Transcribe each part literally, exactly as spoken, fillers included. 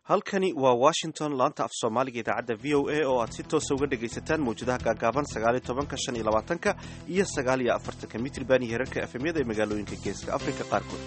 halkani waa Washington laanta af Soomaaliga idaacadda V O A oo aad si toos ah uga dhagaysataan mawjadaha gaagaaban sagaal iyo toban shan iyo labaatan iyo sagaal iyo afartan mitir-baan iyo heerarka F M-yada ee magaalooyinka Geeska Afrika qaarkood.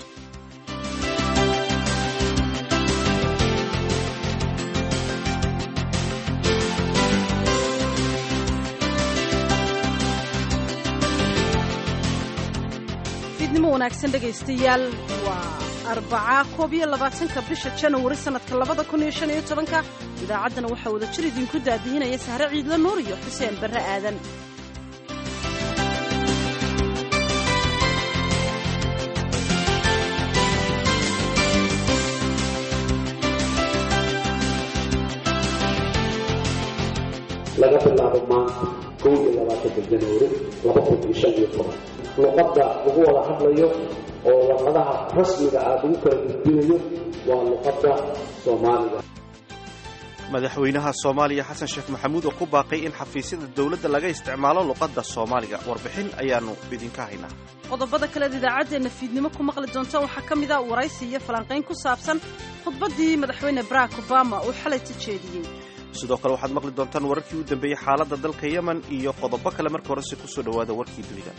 fiidnimo wanaagsan dhagaystayaal waa arbaca koob iyo labaatanka bisha January sanadka labada kun iyo shan iyo tobanka idaacaddana waxaa wada jir idinku daadiinaya Sahre Ciidla Nuur iyo Xuseen Barre Aadan. laga bilaabo maanta kow iyo labaatanka January laba kun iyo shan iyo toban luqadda ugu wada hadlayo oo warqadaha rasmiga ah ugu kala gudbinayo waa luqadda Soomaaliga. madaxweynaha Soomaaliya Xasan Sheekh Maxamuud oo ku baaqay in xafiisyada dawladda laga isticmaalo luqadda Soomaaliga. warbixin ayaanu idinka haynaa. qodobada kale ee idaacadeena fiidnimo ku maqli doonta waxaa ka mid ah waraysi iyo falanqayn ku saabsan khudbaddii madaxweyne Barack Obama uu xalay tijeediyey. sidoo kale waxaad maqli doontaan wararkii u dambeeyay xaaladda dalka Yemen iyo qodobo kale. marka hore si ku soo dhawaada warkii dunida.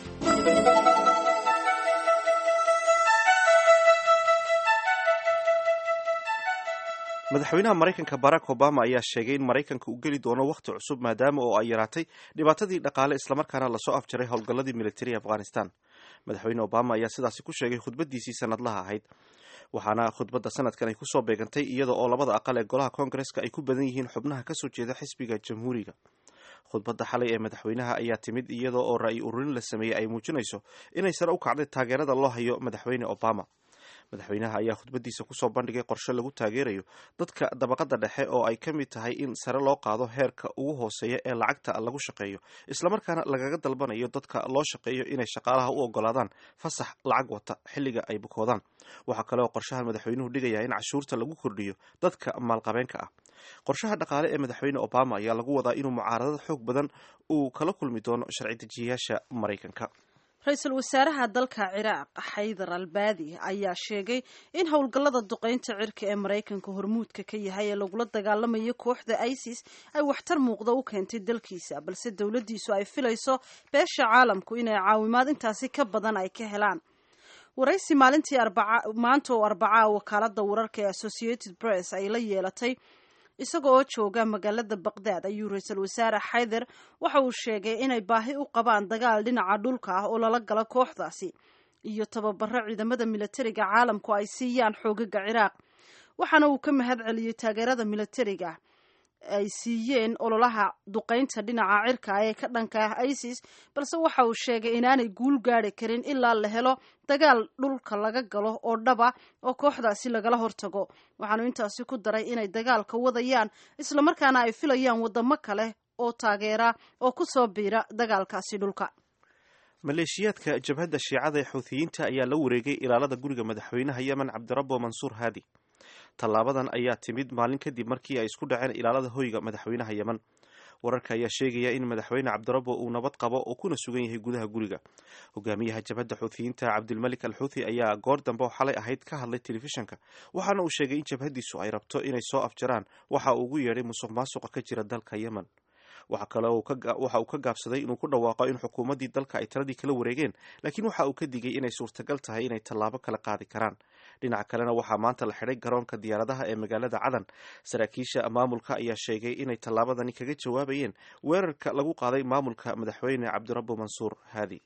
madaxweynaha Mareykanka Barack Obama ayaa sheegay in Mareykanka uu geli doono waqti cusub maadaama oo ay yaraatay dhibaatadii dhaqaale isla markaana la soo afjaray howlgalladii military Afghanistan. madaxweyne Obama ayaa sidaasi ku sheegay khudbadiisii sanadlaha ahayd, waxaana khudbadda sanadkan ay ku soo beegantay iyada oo labada aqal ee golaha Koongareeska ay ku badan yihiin xubnaha ka soo jeeda xisbiga Jamhuuriga. khudbadda xalay ee madaxweynaha ayaa timid iyada oo ra'yi ururin la sameeyay ay muujinayso inay sare u kacday taageerada loo hayo madaxweyne Obama. madaxweynaha ayaa khudbadiisa ku soo bandhigay qorshe lagu taageerayo dadka dabaqada dhexe oo ay ka mid tahay in sare loo qaado heerka ugu hooseeya ee lacagta lagu shaqeeyo, islamarkaana lagaga dalbanayo dadka loo shaqeeyo inay shaqaalaha u ogolaadaan fasax lacag wata xilliga ay bukoodaan. waxaa kale oo qorshahan madaxweynuhu dhigayaa in cashuurta lagu kordhiyo dadka maalqabeenka ah. qorshaha dhaqaale ee madaxweyne Obama ayaa lagu wadaa inuu mucaaradad xoog badan uu kala kulmi doono sharci dejiyayaasha Mareykanka. ra-iisul wasaaraha dalka Ciraaq Xaydar al-Baadi ayaa sheegay in howlgallada duqeynta cirka ee Mareykanka hormuudka ka yahay ee lagula dagaalamayo kooxda ISIS ay waxtar muuqda u keentay dalkiisa, balse dowladdiisu ay filayso beesha caalamku inay caawimaad intaasi ka badan ay ka helaan. waraysi maalintii arbaca maanta oo arbaca wakaaladda wararka ee Associated Press ay la yeelatay isaga oo jooga magaalada Baghdad ayuu ra-iisul wasaare Xaydar waxa uu sheegay inay baahi u qabaan dagaal dhinaca dhulka ah oo lala galo kooxdaasi iyo tababaro ciidamada militariga caalamku ay siiyaan xoogaga Ciraaq. waxaana uu ka mahad celiyay taageerada militariga ay siiyeen ololaha duqeynta dhinaca cirka ee ka dhanka ah ISIS, balse waxa uu sheegay inaanay guul gaari karin ilaa la helo dagaal dhulka laga galo oo dhaba oo kooxdaasi lagala hortago. waxaanu intaasi ku daray inay dagaalka wadayaan islamarkaana ay filayaan wadamo kale oo taageera oo ku soo biira dagaalkaasi dhulka. maleeshiyaadka jabhadda shiicada ee Xuuthiyiinta ayaa la wareegay ilaalada guriga madaxweynaha Yemen Cabdirabbo Mansuur Haadi. tallaabadan ayaa timid maalin kadib markii ay isku dhaceen ilaalada hoyga madaxweynaha Yemen. wararka ayaa sheegaya in madaxweyne Cabdirabbo uu nabad qabo oo kuna sugan yahay gudaha guriga. hogaamiyaha jabhadda Xuuthiyiinta Cabdulmalik al-Xuuthi ayaa goor dambe oo xalay ahayd ka hadlay telefishanka, waxaana uu sheegay in jabhaddiisu ay rabto inay soo afjaraan waxa uu ugu yeedhay musuqmaasuqa ka jira dalka Yemen. waxa kale oo waxa uu ka gaabsaday inuu ku dhawaaqo in xukuumaddii dalka ay taladii kala wareegeen, laakiin waxa uu ka digay inay suurtagal tahay inay tallaabo kala qaadi karaan. dhinaca kalena waxaa maanta la xidhay garoonka diyaaradaha ee magaalada Cadan. saraakiisha maamulka ayaa sheegay inay tallaabadani kaga jawaabayeen weerarka lagu qaaday maamulka madaxweyne Cabdirabbo Mansuur Haadi.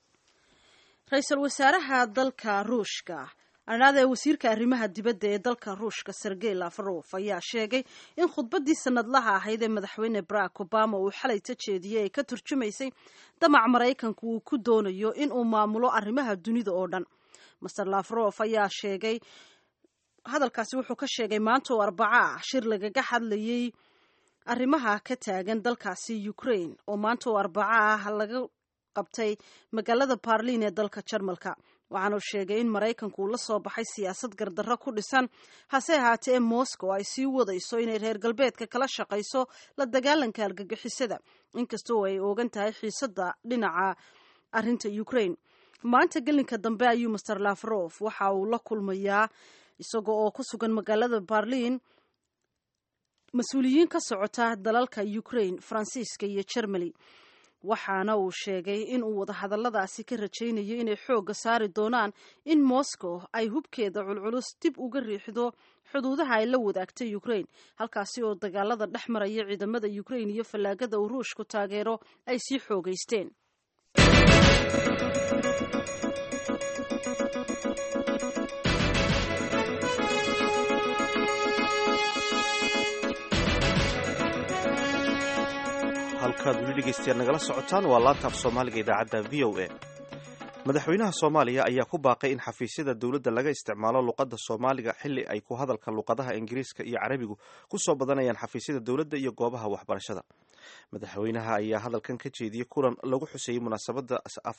ra-iisul wasaaraha dalka Ruushka anaada wasiirka arrimaha dibadda ee dalka Ruushka Sergey Lavrov ayaa sheegay in khudbaddii sanadlaha ahayd ee madaxweyne Barack Obama uu xalay tijeediyey ay ka turjumaysay damac Mareykanku uu ku doonayo in uu maamulo arrimaha dunida oo dhan. Mister Lavrov ayaa sheegay hadalkaasi wuxuu ka sheegay maanta oo arbaca shir lagaga hadlayay arrimaha ka taagan dalkaasi Ukraine oo maanta oo arbaca laga qabtay magaalada Berlin ee dalka Jarmalka. waxaanu sheegay in Mareykanku uu la soo baxay siyaasad gardarro ku dhisan, hase ahaatee Moscow ay sii wadayso inay reer galbeedka kala shaqayso la dagaalanka argagixisada, inkastoo ay oogan tahay xiisadda dhinaca arrinta Ukraine. maanta gelinka dambe ayuu Mister Lavrov waxa uu la kulmayaa isagoo oo ku sugan magaalada Berlin mas-uuliyiin ka socota dalalka Ukraine, Faransiiska iyo Germany, waxaana uu sheegay in uu wadahadalladaasi ka rajaynayo inay xoogga saari doonaan in Moscow ay hubkeeda culculus dib uga riixdo xuduudaha ay la wadaagtay Ukraine, halkaasi oo dagaalada dhex maraya ciidamada Ukraine iyo fallaagada uu Ruushku taageero ay sii xoogaysteen. halkaad weli dhegeystayaal nagala socotaan waa laanta af soomaaliga idaacadda v o a. madaxweynaha soomaaliya ayaa ku baaqay in xafiisyada dowladda laga isticmaalo luqadda soomaaliga xilli ay ku hadalka luqadaha ingiriiska iyo carabigu ku soo badanayaan xafiisyada dowladda iyo goobaha waxbarashada. madaxweynaha ayaa hadalkan ka jeediyey kulan lagu xuseeyey munaasabadda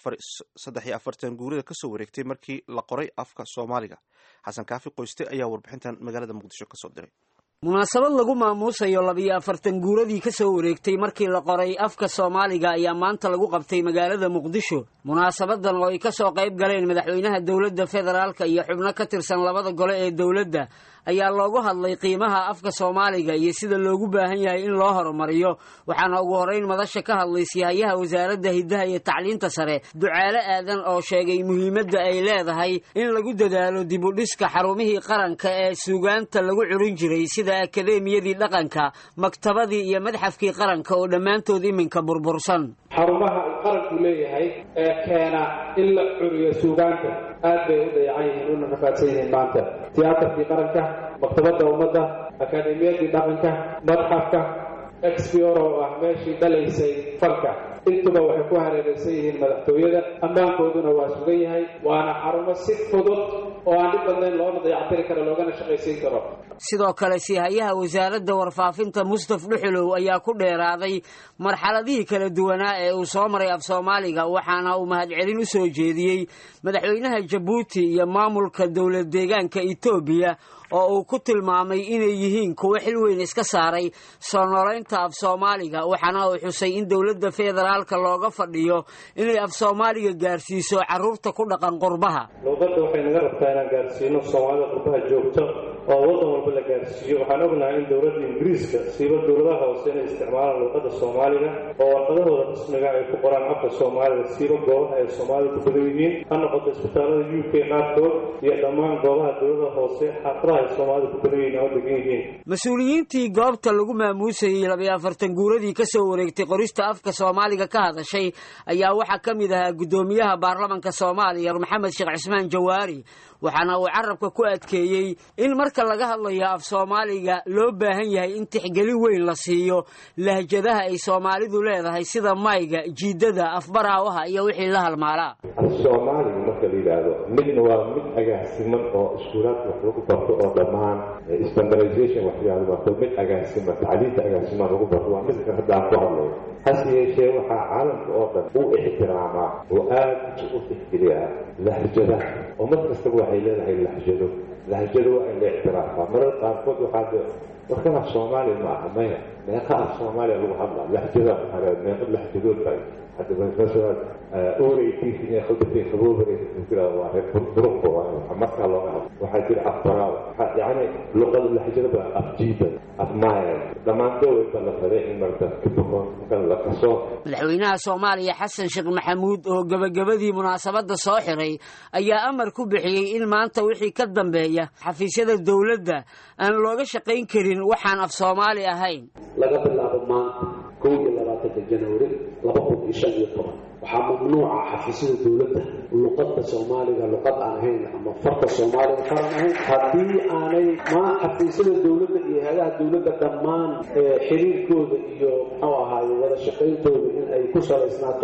saddex iyo afartan guurida kasoo wareegtay markii la qoray afka soomaaliga. xasan kaafi qoyste ayaa warbixintan magaalada muqdisho kasoo diray. munaasabad lagu maamuusayo labiyo afartan guuradii ka soo wareegtay markii la qoray afka soomaaliga ayaa maanta lagu qabtay magaalada muqdisho. munaasabadan oo ay ka soo qayb galeen madaxweynaha dowladda federaalka iyo xubno ka tirsan labada gole ee dowladda ayaa loogu hadlay qiimaha afka soomaaliga iyo sida loogu baahan yahay in loo horumariyo. waxaana ugu horeyn madasha ka hadlay siyahayaha wasaaradda hiddaha iyo tacliinta sare Ducaale Aadan oo sheegay muhiimadda ay leedahay in lagu dadaalo dib u dhiska xarumihii qaranka ee suugaanta lagu curin jiray sida akademiyadii dhaqanka, maktabadii iyo madxafkii qaranka oo dhammaantood iminka burbursan. xarumaha uu qaranku leeyahay ee keena in la curiyo suugaanta aad bay u dayacan yihiin una rafaadsan yihiin maanta. tiyaatarkii qaranka, maktabadda ummadda, akademiyadii dhaqanka, madxafka, expioro oo ah meeshii dhalaysay falka, intuba waxay ku hareeraysan yihiin madaxtooyada. ammaankooduna waa sugan yahay, waana xarumo si fudud oo aan dhib badnayn loona dayactiri karo loogana shaqaysiin karo. sidoo kale siyahayaha wasaaradda warfaafinta Mustaf Dhuxulow ayaa ku dheeraaday marxaladihii kala duwanaa ee uu soo maray af Soomaaliga, waxaana uu mahadcelin u soo jeediyey madaxweynaha Jabuuti iyo maamulka dowlad deegaanka Itoobiya oo uu ku tilmaamay inay yihiin kuwo xil weyn iska saaray soo noolaynta af Soomaaliga. waxaana uu xusay in dowladda federaalka looga fadhiyo inay af Soomaaliga gaarsiiso carruurta ku dhaqan qurbaha. luqadda waxay naga rabtaa inaan gaarsiino Soomaalida qurbaha joogto oo waddan walba la gaarsiiyo. waxaan ognahay in dowladda Ingiriiska siiba dowladaha hoose inay isticmaalaan luqadda Soomaaliga oo warqadahooda rasmiga ay ku qoraan afka Soomaaliga siiba goobaha ay Soomaalidu ku badan yihiin, ha noqoto isbitaalada U K qaarkood iyo dhammaan goobaha dowladaha hoose xaafadaha ay Soomaalidu ku badan yihiin oo degan yihiin. mas-uuliyiintii goobta lagu maamuusayey labiyo afartan guuradii ka soo wareegtay qorista afka Soomaaliga ka hadashay ayaa waxaa ka mid ahaa guddoomiyaha baarlamanka Soomaaliya Maxamed Sheekh Cismaan Jawaari, waxaana uu carabka ku adkeeyey in marka laga hadlayo af Soomaaliga loo baahan yahay in tixgelin weyn la siiyo lahjadaha ay Soomaalidu leedahay sida mayga, jiidada, afbaraawaha iyo wixii la halmaalaa. Soomaaliga marka la yiraahdo midna waa mid agaasiman oo iskuulaadka wax lagu barto oo dhammaan standardization wax yaalo waa mid agaasiman tacliinta agaasiman lagu barto waa mid ka hadda ku hadlayo. hase yeeshee waxaa caalamka oo dhan u ixtiraamaa oo aad u tixgeliyaa lahjadaha oo mid kastaba waxay leedahay lahjado. lahjado waa in la ixtiraafaa. marar qaarkood waxaa warkana Soomaali ma aha maya meeqa af Soomaaliya lagu hadlaa lahjada hore meeqa lahjadood tahay hadda mesela أوريتي في خطتي خبوبري في واحد بروح وحمرك الله واحد كده أفراد يعني لغة اللهجة بقى أفجيبة أفمايا لما تقول كلا فريق مرتب كتبهم كلا كسر. مدحوينها Soomaaliya Xasan Sheekh Maxamuud oo gabagabadii munaasabada soo xiray ayaa amar ku bixiyay in maanta wixii ka dambeeya xafiisyada dawladda aan looga shaqayn karin waxaan af Soomaali ahayn. laga bilaabo maanta kow iyo labaatanka Janaayo laba kun iyo shan iyo toban waxaa mamnuuca xafiisyada dawladda luqadda Soomaaliga luqad aan ahayn ama farta Soomaaliga qaran ahayn haddii aanay ma xafiisyada dawladda iyo hay'adaha dawladda dhammaan xiriirkooda iyo muxuu ahaay wada shaqayntooda in ay ku salaysnaato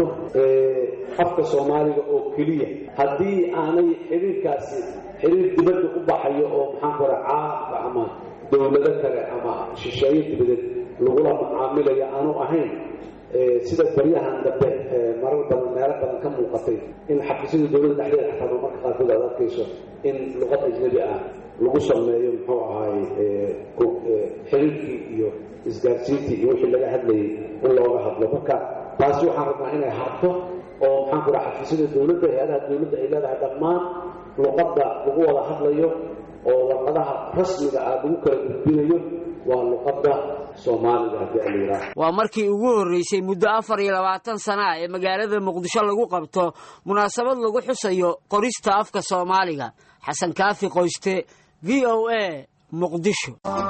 afka Soomaaliga oo kaliya haddii aanay xiriirkaasi xiriir dibadda u baxayo oo maxaan ku raacaa ama dawladda kale ama shisheeye dibadda lagula macaamilayo aanu ahayn sida baryahan dambe marar badan meelo badan ka muuqatay in xafiisyada dawladda dhexdeeda xataa marka qaarkood aad arkayso in luqad ajnabi ah lagu sameeyo muxuu ahaay xiriirkii iyo isgaarsiintii iyo wixii laga hadlayay in looga hadlo marka taasi waxaan rabnaa inay harto oo maxaan ku dhaha xafiisyada dawladda hay-adaha dawladda ay leedahay dhammaan luqadda lagu wada hadlayo oo warqadaha rasmiga ah lagu kala gudbinayo waa luqadda soomaaliga haddii aan yidhaaho waa markii ugu horreysay muddo afar iyo labaatan sana ah ee magaalada muqdisho lagu qabto munaasabad lagu xusayo qorista afka soomaaliga. xasan kaafi qoyste, v o a, muqdisho.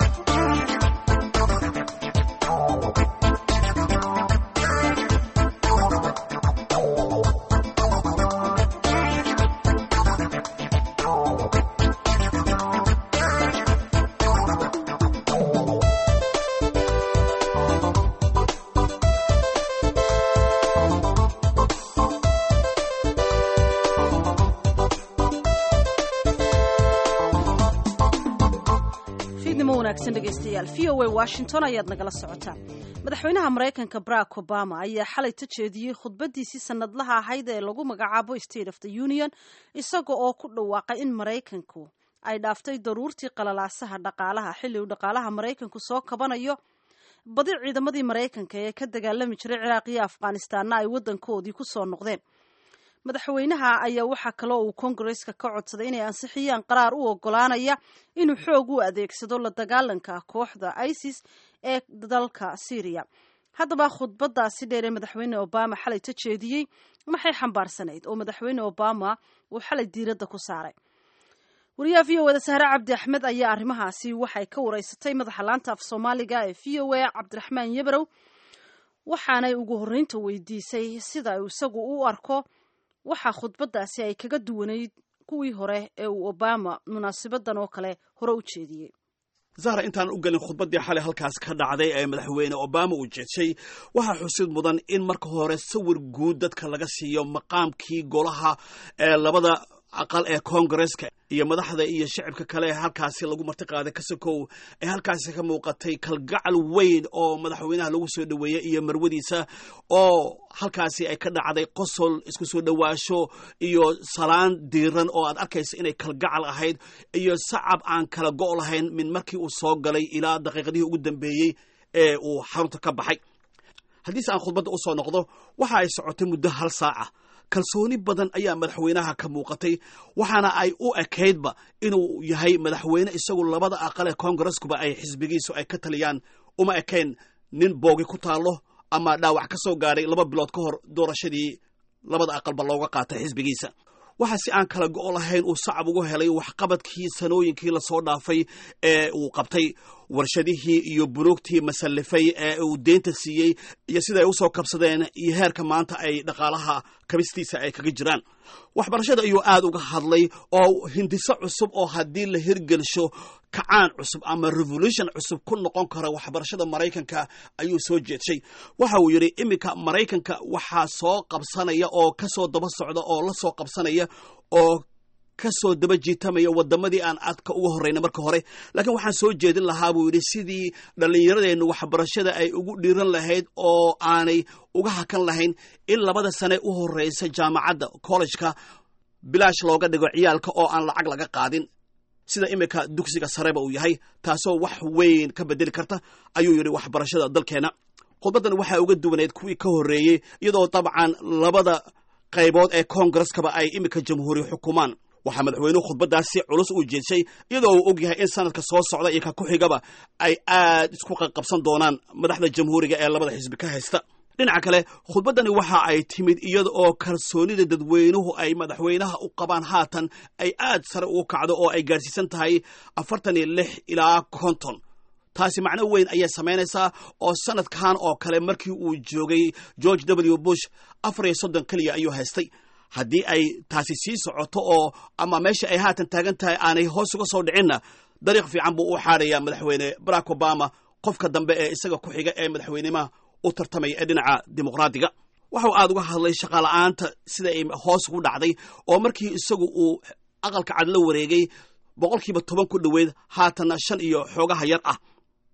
dhegeystayaal v o a Washington ayaad nagala socotaan. madaxweynaha Mareykanka Barack Obama ayaa xalay tajeediyay khudbadiisii sanadlaha ahayd ee lagu magacaabo State of the Union, isaga oo ku dhawaaqay in Mareykanku ay dhaaftay daruurtii qalalaasaha dhaqaalaha xilli uu dhaqaalaha Mareykanku soo kabanayo. badi ciidamadii Mareykanka ee ka dagaalami jiray Ciraaq iyo Afghanistanna ay wadankoodii ku soo noqdeen. madaxweynaha ayaa waxa kale oo uu Congress-ka ka codsaday inay ansixiyaan qaraar u ogolaanaya inuu xoog u adeegsado la dagaalanka kooxda ISIS ee dalka Syria. haddaba khudbadaasi dheer ee madaxweyne Obama xalay tajeediyay maxay xambaarsanayd oo madaxweyne Obama uu xalay diiradda ku saaray. wariyaha v o a Sahra Cabdi Axmed ayaa arrimahaasi waxay ka wareysatay madaxa laanta af Soomaaliga ee v o a Cabdiraxmaan Yabrow, waxaanay ugu horreynta weydiisay sida uu isagu u arko waxa khudbadaasi ay kaga duwanayd kuwii hore ee uu Obama munaasibadan oo kale hore u jeediyay. zahra intaan u galin khudbadii xalay halkaas ka dhacday ee madaxweyne Obama uu jeedshay waxaa xusid mudan in marka hore sawir guud dadka laga siiyo maqaamkii golaha ee labada aqal ee Congress-ka iyo madaxda iyo shacabka kale halkaasi lagu marti qaaday kasakow ee halkaasi ka muuqatay kalgacal weyn oo madaxweynaha lagu soo dhaweeyay iyo marwadiisa oo halkaasi ay ka dhacday qosol isku soo dhawaasho iyo salaan diiran oo aad arkaysa inay kalgacal ahayd iyo sacab aan kala go' lahayn min markii uu soo galay ilaa daqiiqadihii ugu dambeeyay ee uu xarunta ka baxay. haddii aan khudbadda u soo noqdo waxa ay socotay muddo hal saac. kalsooni badan ayaa madaxweynaha ka muuqatay waxaana ay u ekaydba inuu yahay madaxweyne isagu labada aqal ee Congress-kuba ay xisbigiisu ay ka taliyaan, uma ekayn nin boogi ku taalo ama dhaawac ka soo gaaray laba bilood ka hor doorashadii labada aqalba looga qaatay xisbigiisa. waxa si aan kala go' lahayn uu sacab ugu helay waxqabadkii sanooyinkii la soo dhaafay ee uu qabtay, warshadihii iyo bunuugtii masallifay ee uu deynta siiyey iyo sida ay u soo kabsadeen iyo heerka maanta ay dhaqaalaha kabistiisa ay kaga jiraan. waxbarashada ayuu aad uga hadlay oo hindiso cusub oo haddii la hirgelsho kacaan cusub ama revolution cusub ku noqon kara waxbarashada Mareykanka ayuu soo jeedshay. waxa uu yiri iminka Mareykanka waxaa soo qabsanaya oo ka soo daba socda oo la soo qabsanaya oo ka soo daba jiitamaya wadamadii aan aadka uga horreynay marka hore, laakiin waxaan soo jeedin lahaa buu yiri sidii dhallinyaradeennu waxbarashada ay ugu dhiiran lahayd oo aanay uga hakan lahayn in labada sane u horreysa jaamacadda college-ka bilaash looga dhigo ciyaalka oo aan lacag laga qaadin sida iminka dugsiga sareba uu yahay, taasoo wax weyn ka bedeli karta ayuu yiri waxbarashada dalkeena. khudbadan waxaa uga duwaneed kuwii ka horreeyey iyadoo dabcan labada qaybood ee Congress-kaba ay iminka jamhuuri xukumaan. waxaa madaxweynuhu khudbadaasi culus u jeedshay iyadoo uu og yahay in sanadka soo socda iyo ka ku xigaba ay aad isku qabsan doonaan madaxda jamhuuriga ee labada xisbi ka haysta. dhinaca kale khudbadani waxa ay timid iyada oo kalsoonida dadweynuhu ay madaxweynaha u qabaan haatan ay aad sare ugu kacdo oo ay gaarsiisan tahay afartan iyo lix ilaa konton. taasi macno weyn ayay samaynaysaa oo sanadkan oo kale markii uu joogay George W Bush afar iyo soddon kaliya ayuu haystay. haddii ay taasi sii socoto oo ama meesha ay haatan taagan tahay aanay hoos uga soo dhicinna dariiq fiican buu u xaarayaa madaxweyne Barack Obama qofka dambe ee isaga ku xiga ee madaxweynimada u tartamaya ee dhinaca dimuqraadiga. waxa uu aad uga hadlay shaqo la'aanta sida ay hoos ugu dhacday oo markii isagu uu aqalka cad la wareegay boqolkiiba toban ku dhoweyd haatana shan iyo xoogaha yar ah.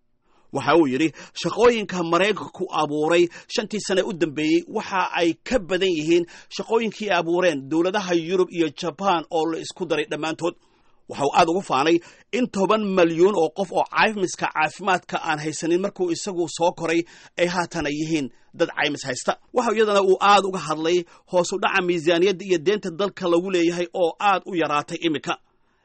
waxa uu yiri shaqooyinka Mareykanku abuuray shantii sane u dambeeyay waxa ay ka badan yihiin shaqooyinkii ay abuureen dawladaha Yurub iyo Japan oo la isku daray dhammaantood. waxa uu aad ugu faanay in toban malyan oo qof oo caafimaadka caafimaadka aan haysanin markuu isagu soo koray ay haatan yihiin dad caymis haysta. waxa iyadana uu aad uga hadlay hoos u dhaca miisaaniyadda iyo deynta dalka lagu leeyahay oo aad u yaraatay imika.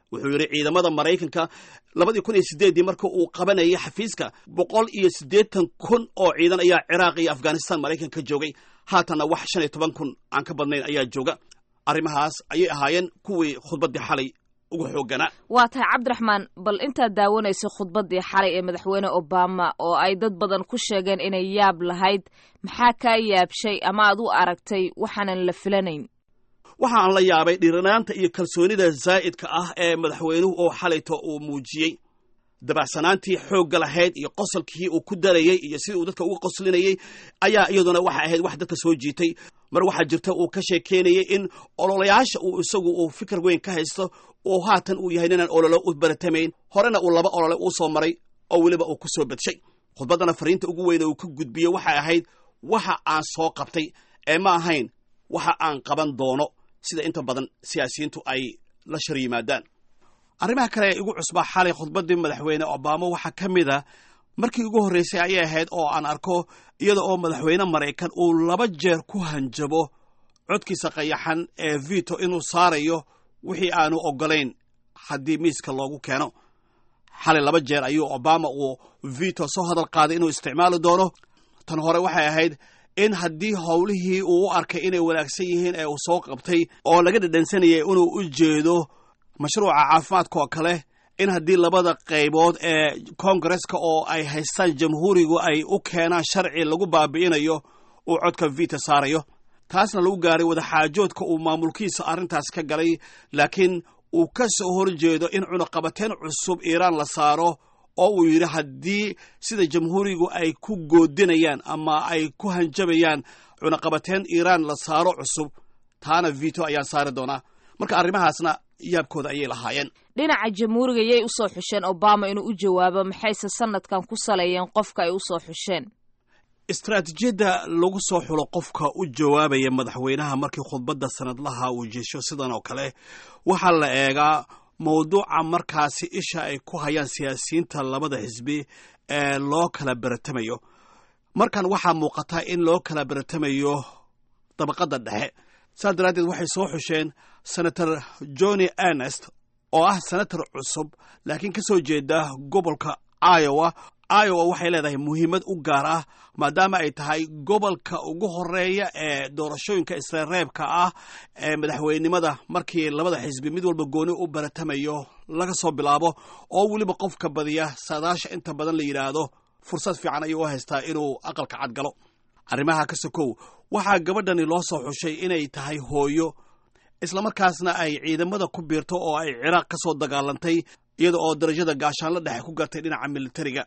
wuxuu yidhi ciidamada maraykanka labadii kun iyo sideeddii marka uu qabanayay xafiiska boqol iyo siddeetan kun oo ciidan ayaa ciraaq iyo afghanistan maraykanka joogay haatanna wax shan iyo toban kun aan ka badnayn ayaa jooga arrimahaas ayay ahaayeen kuwii khudbaddii xalay ugu xoogganaa. waa tahay cabdiraxmaan, bal intaad daawanaysa khudbaddii xalay ee madaxweyne obama oo ay dad badan ku sheegeen inay yaab lahayd, maxaa kaa yaabshay ama aad u aragtay waxaanan la filanayn? waxa aan la yaabay dhiiranaanta iyo kalsoonida zaa'idka ah ee madaxweynuhu oo xalayto uu muujiyey. dabacsanaantii xoogga lahayd iyo qosolkii uu ku darayey iyo sidii uu dadka uga qoslinayey ayaa iyaduna waxa ahayd wax dadka soo jiitay. mar waxaa jirta uu ka sheekeynayay in ololayaasha uu isagu uu fikir weyn ka haysto oo haatan uu yahay ninaan ololo u baratamayn, horena uu laba olole uu soo maray oo weliba uu ku soo badshay. khudbaddana fariinta ugu weyn uu ka gudbiyey waxay ahayd waxa aan soo qabtay ee ma ahayn waxa aan qaban doono, sida inta badan siyaasiyiintu ay la shar yimaadaan. arrimaha kale ee igu cusbaa xalay khudbaddii madaxweyne obama waxaa ka mid a markii ugu horraysay ayay ahayd oo aan arko iyada oo madaxweyne maraykan uu laba jeer ku hanjabo codkiisa qayaxan ee vito inuu saarayo wixii aanu oggolayn haddii miiska loogu keeno. xalay laba jeer ayuu obama uu vito soo hadal qaaday inuu isticmaali doono. tan hore waxay ahayd in haddii howlihii uu u arkay inay wanaagsan yihiin ee uu soo qabtay oo laga dhadhansanayay inuu u jeedo mashruuca caafimaadka oo kale, in haddii labada qaybood ee koongareska oo ay haystaan jamhuurigu ay u keenaan sharci lagu baabi'inayo uu codka vito saarayo. taasna lagu gaaray wadaxaajoodka uu maamulkiisa arrintaas ka galay, laakiin uu ka soo horjeedo in cunaqabateen cusub iiraan la saaro oo uu yidhi haddii sida jamhuurigu ay ku goodinayaan ama ay ku hanjabayaan cunaqabateen iiraan la saaro cusub, taana vito ayaan saari doonaa. marka arrimahaasna yaabkooda ayay lahaayeen. dhinaca jamhuuriga yay u soo xusheen obama inuu u jawaabo, maxayse sanadkan ku saleeyeen qofka ay u soo xusheen? istaraatiijiyadda lagu soo xulo qofka u jawaabaya madaxweynaha markii khudbadda sanadlaha uu jeesho sidan oo kale waxaa la eegaa mawduuca markaasi isha ay ku hayaan siyaasiyiinta labada xisbi ee loo kala baratamayo. markan waxaa muuqataa in loo kala baratamayo dabaqadda dhexe. saas daraaddeed waxay soo xusheen senator johnny ernest oo ah senator cusub laakiin ka soo jeeda gobolka iowa. iowa waxay leedahay muhiimad u gaar ah maadaama ay tahay gobolka ugu horeeya ee doorashooyinka isreereebka ah ee madaxweynenimada markii labada xisbi mid walba gooni u baratamayo laga soo bilaabo, oo weliba qofka badiya saadaasha inta badan la yidhaahdo fursad fiican ayuu u haystaa inuu aqalka cad galo. arrimaha ka sokow waxaa gabadhani loo soo xushay inay tahay hooyo, islamarkaasna ay ciidamada ku biirto oo ay ciraaq ka soo dagaalantay iyada oo darajada gaashaanla dhexe ku gartay dhinaca militariga.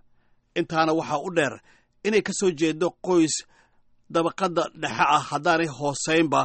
intaana waxaa u dheer inay ka soo jeedo qoys dabaqadda dhexe ah haddaanay hooseynba,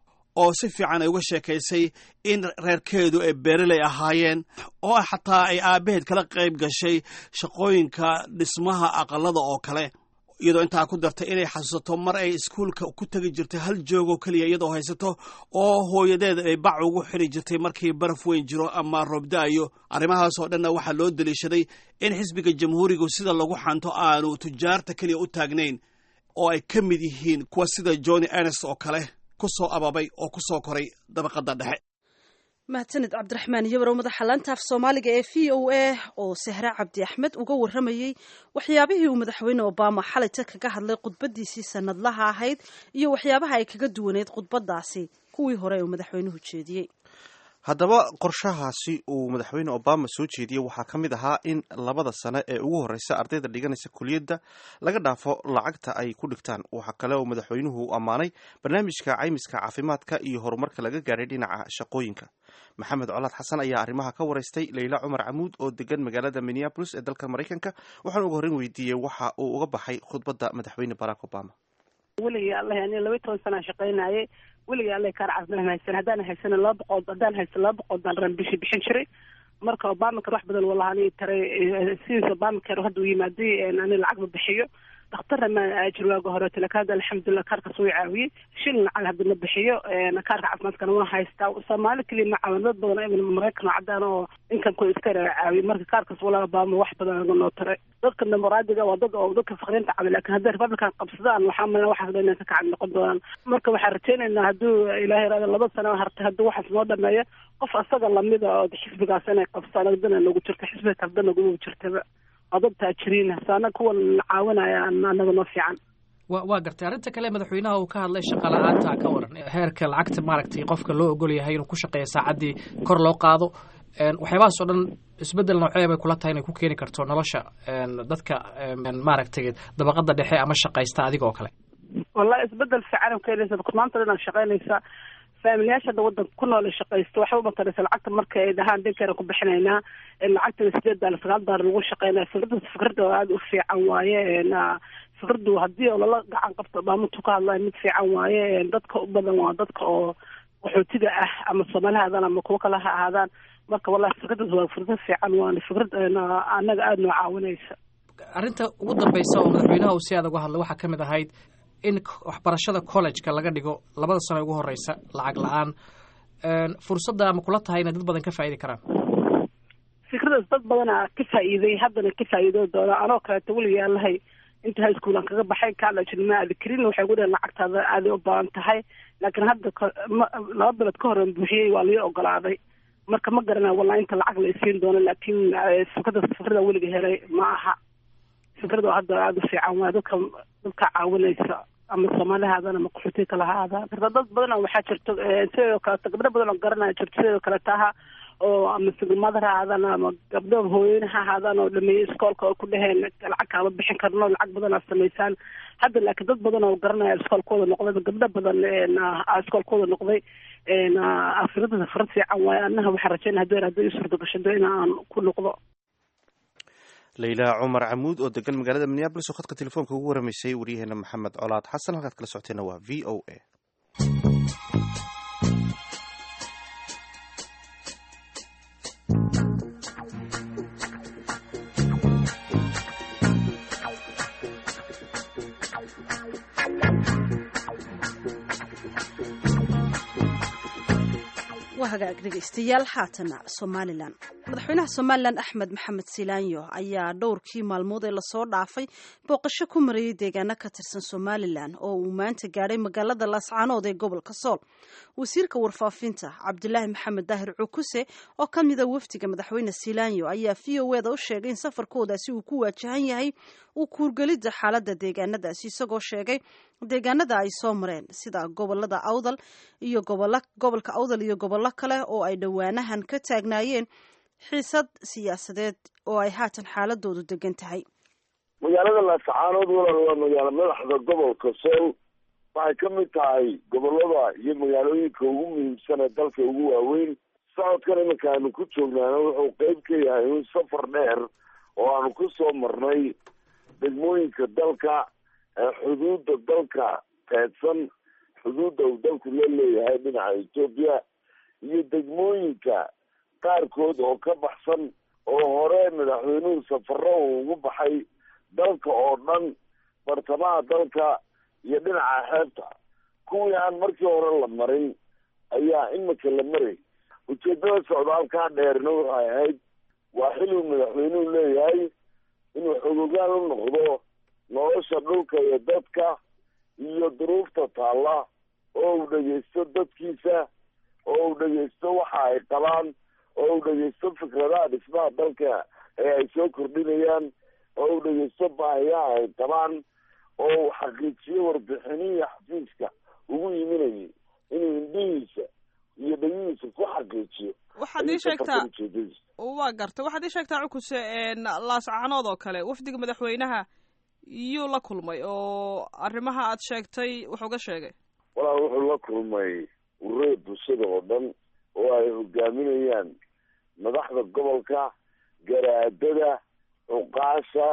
oo si fiican ay uga sheekaysay in reerkeedu ay beeraley ahaayeen oo xataa ay aabbaheed kala qayb gashay shaqooyinka dhismaha aqalada oo kale, iyadoo intaa ku dartay inay xasuusato mar ay iskuulka ku tegi jirtay hal joogoo keliya iyadoo haysato oo hooyadeed ay bac ugu xiri jirtay markii baraf weyn jiro ama roobda'ayo. arrimahaas oo dhanna waxaa loo daliishaday in xisbiga jamhuurigu sida lagu xanto aanu tujaarta keliya u taagnayn oo ay ka mid yihiin kuwa sida johnny ernest oo kale ku soo ababay oo ku soo koray dabaqadda dhexe. mahadsanid cabdiraxmaan iyobarow madaxa laanta af soomaaliga ee v o a oo sahre cabdi axmed uga warramayey waxyaabihii uu madaxweyne obama xalayta kaga hadlay khudbaddiisii sanadlaha ahayd iyo waxyaabaha ay kaga duwaneyd khudbaddaasi kuwii hore uu madaxweynuhu jeediyey. haddaba qorshahaasi uu madaxweyne obama soo jeediyey waxaa ka mid ahaa in labada sane ee ugu horreysa ardayda dhiganaysa kuliyadda laga dhaafo lacagta ay ku dhigtaan. waxaa kale oo madaxweynuhu ammaanay barnaamijka caymiska caafimaadka iyo horumarka laga gaadhay dhinaca shaqooyinka. maxamed colaad xasan ayaa arrimaha ka waraystay leyla cumar camuud oo degan magaalada minneapolis ee dalka maraykanka, waxaana uga horreyn weydiiyey waxa uu uga baxay khudbadda madaxweyne barack obama. weligii allah ani laba toban sana shaqaynayay, weligii allah kaar caafimaad haysan, haddaan haysan laba boqol haddaan haysan laba boqol baan ran bishi bixin jiray. marka obama kar wax badan wallahi ani taray sidii obama kar hadda uu yimaaday ani lacag ma bixiyo dhakhtarna ma ajir waaga hore laakiin alxamdulillah kaarkaas wuu caawiyey shilin lacag hadda ma bixiyo kaarka caafimaadkana waa haystaa Soomaali kaliya ma caawin dad badan ay Mareykan cadaan oo inkan ku iska caawiy marka kaarkaas walaa baama wax badan laga noo taray dadka dimuqraadiga waa dad oo dadka faqriinta caawiy laakiin hadda Republican qabsadaan waxa ma waxa dhanna ka kacad noqon doonaan marka waxa rajaynaynaa hadduu Ilaahay raada laba sano hartay hadduu waxa soo dhameeyo qof asaga lamid ah oo xisbigaas inay qabsadaan dadna nagu jirto xisbiga kale nagu jirtaba adab taajiriin saana kuwan caawinaya anaga noo fiican wa waa gartay arrinta kale madaxweynaha uu ka hadlay shaqo la'aanta ka waran heerka lacagta maaragtay qofka loo ogol yahay inuu ku shaqeeyo saacadii kor loo qaado waxyaabahaas oo dhan isbedel noocee bay kula tahay inay ku keeni karto nolosha dadka maaragtay dabaqada dhexe ama shaqaysta adiga oo kale wallahi isbedel fiican keenaysa maanta inaan shaqeynaysa familiyaasha wadanka ku nool shaqaysto waxa uma taraysa lacagta marka ay dhahaan dinkeena ku bixinaynaa lacagta sideed daalar sagaal daalar lagu shaqeynaa fikrada fikrada aad u fiican waaye fikradu haddii oo lala gacan qabto baamutu ka hadlay mid fiican waaye dadka u badan waa dadka oo qaxootiga ah ama Soomaaliyeed ama kuwa kale ha ahaadaan marka wallahi fikradu waa fikrad fiican waa fikrad anaga aad noo caawinaysa arrinta ugu dambaysa oo madaxweynaha uu si adag uga hadlay waxa kamid ahayd in waxbarashada college-ka laga dhigo labada sano ugu horeysa lacag la'aan fursadda ama kula tahay in dad badan ka faa'iidi karaan fikradaas dad badan ka faa'iiday haddana ka faa'iido doona anoo kale waligaa lahay inta high school aan kaga baxay college ma adkirin waxay ugu dheen lacagtaada aad u baahan tahay laakiin hadda laba bilood ka hor buuxiyay waa la ogolaaday marka ma garanayo wallahi inta lacag la isiin doono laakiin fikrada fikrada waliga helay ma aha fikradu hadda aad u fiican waa dadka dadka caawinaysa ama Soomaaliyeed ama qaxootiga kala ahaada dad badan waxa jirto sidoo kale gabdho badan oo garanaya jirto sidoo kale taha oo ama sigmadara ahaadana ama gabdho hooyinaha ahaadana oo dhameeyay iskoolka oo ku dhaheen lacag kala bixin karno lacag badan ay sameeyaan hadda laakiin dad badan oo garanaya iskoolkooda noqday gabdho badan ee iskoolkooda noqday ee afrikada farad fiican waa annaha waxa rajayna haddii ay suurto gasho inaan ku noqdo Leila Umar Amoud oo degan magaalada Minneapolis oo khadka telefoonka ugu waramaysay wariyaheena Maxamed Colaad Xasan halkaad kala socoteena waa V O A hagaag dhegeystayaal haatana Somaliland madaxweynaha Somaliland Axmed Maxamed Silaanyo ayaa dhowrkii maalmood ee lasoo dhaafay booqasho ku mariyay deegaano ka tirsan Somaliland oo uu maanta gaaray magaalada Laascaanood ee gobolka Sool wasiirka warfaafinta Cabdilaahi Maxamed Daahir Cukuse oo ka mid ah wafdiga madaxweyne Silaanyo ayaa V O A da u sheegay in safarkoodaasi uu ku waajahan yahay uu kuurgelida xaaladda deegaanadaasi isagoo sheegay deegaanada ay soo mareen sida gobolada Awdal iyo gobolka Awdal iyo gobollo kale oo ay dhawaanahan ka taagnaayeen xiisad siyaasadeed oo ay haatan xaaladoodu degan tahay magaalada Laascaanood waa magaalo madaxda gobolka Sool waxay ka mid tahay gobolada iyo magaalooyinka ugu muhiimsan ee dalka ugu waaweyn socodkan iminka aanu ku joognaana wuxuu qayb ka yahay in safar dheer oo aanu ku soo marnay degmooyinka dalka xuduudda dalka teedsan xuduudda uu dalku la leeyahay dhinaca Ethiopia iyo degmooyinka qaarkood oo ka baxsan oo hore madaxweynuhu safarro ugu baxay dalka oo dhan bartamaha dalka iyo dhinaca xeebta kuwii aan markii hore la marin ayaa imika la maray ujeedada socdaalkaa dheerna waxay ahayd waa xiluu madaxweynuhu leeyahay inuu xogogaan u noqdo nolosha dhulka iyo dadka iyo duruufta taalla oo uu dhegeysto dadkiisa oo uu dhegeysto waxa ay qabaan oo uu dhegeysto fikradaha dhismaha dalka ee ay soo kordhinayaan oo uu dhegeysto baahiyaha ay qabaan oo uu xaqiijiyo warbixinihii xafiiska ugu yiminayay inuu indhihiisa iyo dhagihiisa ku xaqiijiyo waxaad ii sheegtaa waa gartay waxaad ii sheegtaa Cukuse Laascaanood oo kale wafdiga madaxweynaha iyuu la kulmay oo arrimaha aad sheegtay wuxuu ga sheegay walaa wuxuu la kulmay ururada bulshada oo dhan oo ay hogaaminayaan madaxda gobolka garaadada cuqaasha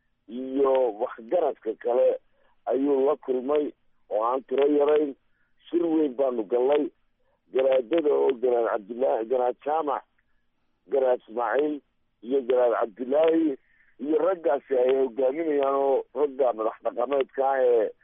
iyo waxgaradka kale ayuu la kulmay oo aan tiro yarayn shir weyn baanu gallay garaadada oo garaad cabdilaahi garaad jaamac garaad ismaaciil iyo garaad cabdilaahi iyo raggaasi ay hogaaminayaan oo ragga madax dhaqameedka ah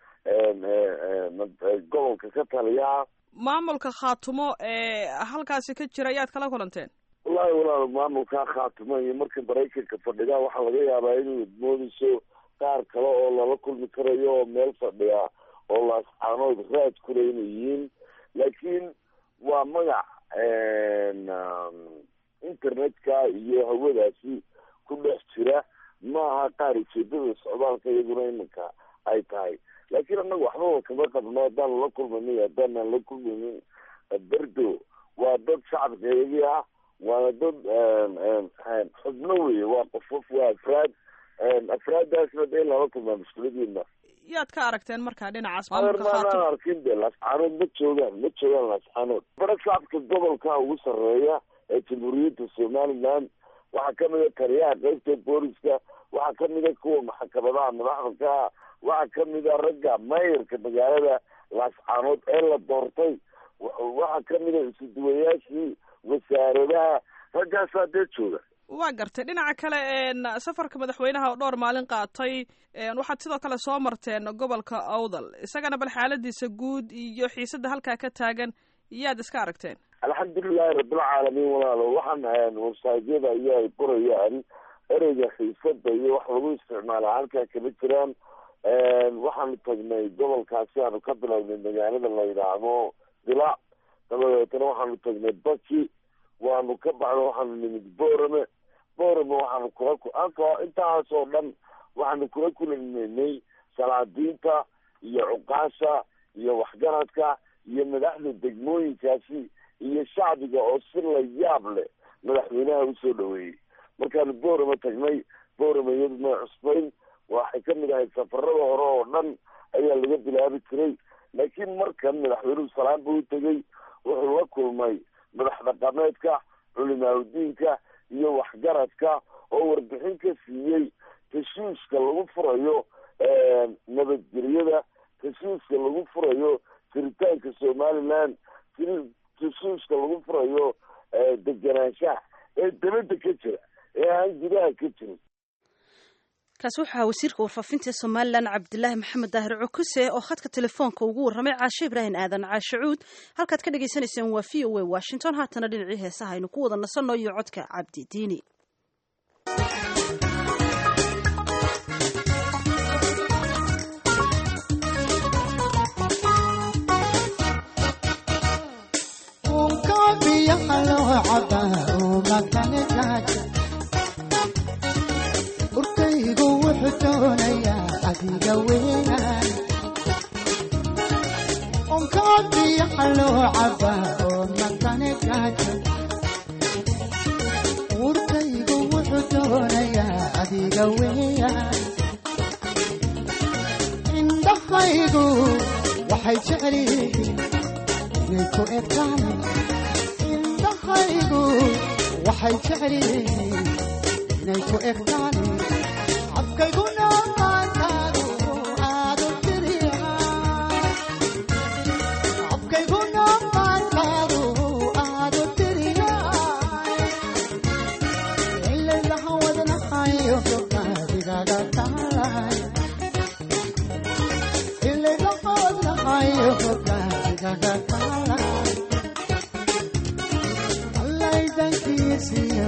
ee gobolka ka taliya. maamulka khaatumo ee halkaasi ka jira ayaad kala kulanteen? wallahi walaal maamulka khaatumo iyo marka maraykanka fadhigaa waxaa laga yaabaa inuu moodayso qaar kale oo lala kulmi karayo oo meel fadhiya oo laascaanood raad kule inay yihiin, laakiin waa magac internetka iyo hawadaasi ku dhex jira, maaha qaar ujeedada socdaalka iyaduna iminka ay tahay. laakiin annaga waxbaba kama qabno haddaan la kulmanin haddaanan la kulmanin. berdo waa dad shacabkeedii ah, waana dad xubno weye, waa qofof, waa afraad. afraadaasna de in lala kulmaa mushkiladiina. yaad ka aragteen markaa dhinacaas maamulka arkin de laascaanood ma joogaan ma joogaan laascaanood. bara shacabka gobolka ugu sarreeya ee jamhuuriyadda somaliland waxaa kamida taliyaha qeybta booliska, waxaa kamida kuwa maxkamadaha madaxda ka ah, waxaa kamida ragga mayorka magaalada laascaanood ee la doortay, waxaa kamida isuduwayaashii wasaaradaha, raggaasaa dee jooga. waa gartay. dhinaca kale safarka madaxweynaha oo dhowr maalin qaatay, waxaad sidoo kale soo marteen gobolka awdal, isagana bal xaaladiisa guud iyo xiisada halkaa ka taagan yaad iska aragteen? alxamdulilahi rabbilcaalamiin walaalo, waxaan wasaajyada iyo ay qorayaan ereyga xiisada iyo wax lagu isticmaala halkaa kama jiraan. waxaanu tagnay gobolkaasi, aanu ka bilownay magaalada la yidhaahdo dila, dabadeetana waxaanu tagnay baki, waanu ka baxno waxaanu nimid boorame. boorame waxaanu kula intaas oo dhan waxaanu kula kulanaynay salaadiinta iyo cuqaasha iyo waxgaradka iyo madaxda degmooyinkaasi iyo shacbiga oo si la yaab leh madaxweynaha usoo dhaweeyey. markaanu boorame tagnay, boorame iyadu ma cusbayn, waxay kamid ahayd safarada hore oo dhan ayaa laga bilaabi jiray. laakiin markan madaxweynuhu salaan buu utegey, wuxuu la kulmay madax dhaqameedka, culimaadudiinka iyo waxgaradka oo warbixin ka siiyey tashiishka lagu furayo nabadgelyada, tashiishka lagu furayo jiritaanka somaliland, tashiishka lagu furayo deganaanshaha ee dabadda ka jira ee aan gudaha ka jirin. kaasi waxaa wasiirka warfaafinta somalilan cabdilaahi maxamed daahir cukuse oo khadka telefoonka ugu warramay caashe ibraahim aadan caashe cuud. halkaad ka dhagaysanayseen waa v o a washington. haatana dhinacii heesaha aynu ku wada nasanno iyo codka cabdi diini. urkaygu wuxuu doonayaa adiga weynaan, onkabiyaxa loo cabaa oo makane gaajo. urkaygu wuxuu doonayaa adiga weeyaan, indhahaygu waxay jecel yihiin inay ku egtaan, indhahaygu waxay jecel yihiin inay ku egtaan. afkayguna maantaadu aadu tiriyaa, afkayguna maantaadu aadu tiriyaa. ilaylaha wadnahayo gobnaadigaga taalay, ilaylaha wadnahayo gobnaadigaga taalay. allaydankiisiyo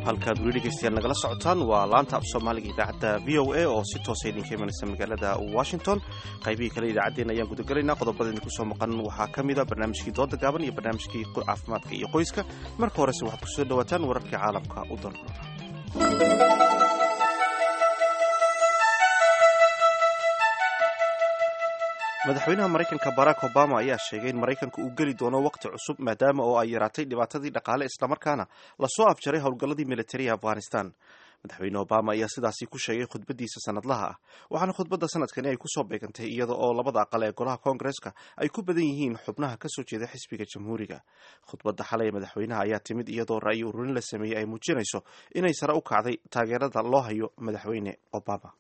halkaad weli dhegeystayaal nagala socotaan waa laanta af soomaaliga idaacadda v o a oo si toosa idinka imanaysa magaalada washington. qaybihii kale idaacaddeen ayaan gudagalaynaa. qodobada idinku soo maqan waxaa ka mid a barnaamijkii dooda gaaban iyo barnaamijkii caafimaadka iyo qoyska. marka horese waxaad kusoo dhawaataan wararkii caalamka u dalka. madaxweynaha maraykanka barack obama ayaa sheegay in maraykanka uu geli doono waqti cusub maadaama oo ay yaraatay dhibaatadii dhaqaale islamarkaana lasoo afjaray howlgalladii militariga afghanistan. madaxweyne obama ayaa sidaasi ku sheegay khudbadiisa sanadlaha ah, waxaana khudbadda sanadkani ay kusoo beegantay iyada oo labada aqal ee golaha koongareska ay ku badan yihiin xubnaha kasoo jeeda xisbiga jamhuuriga. khudbadda xalay ee madaxweynaha ayaa timid iyadoo ra'yi ururin la sameeyey ay muujinayso inay sare u kacday taageerada loo hayo madaxweyne obama.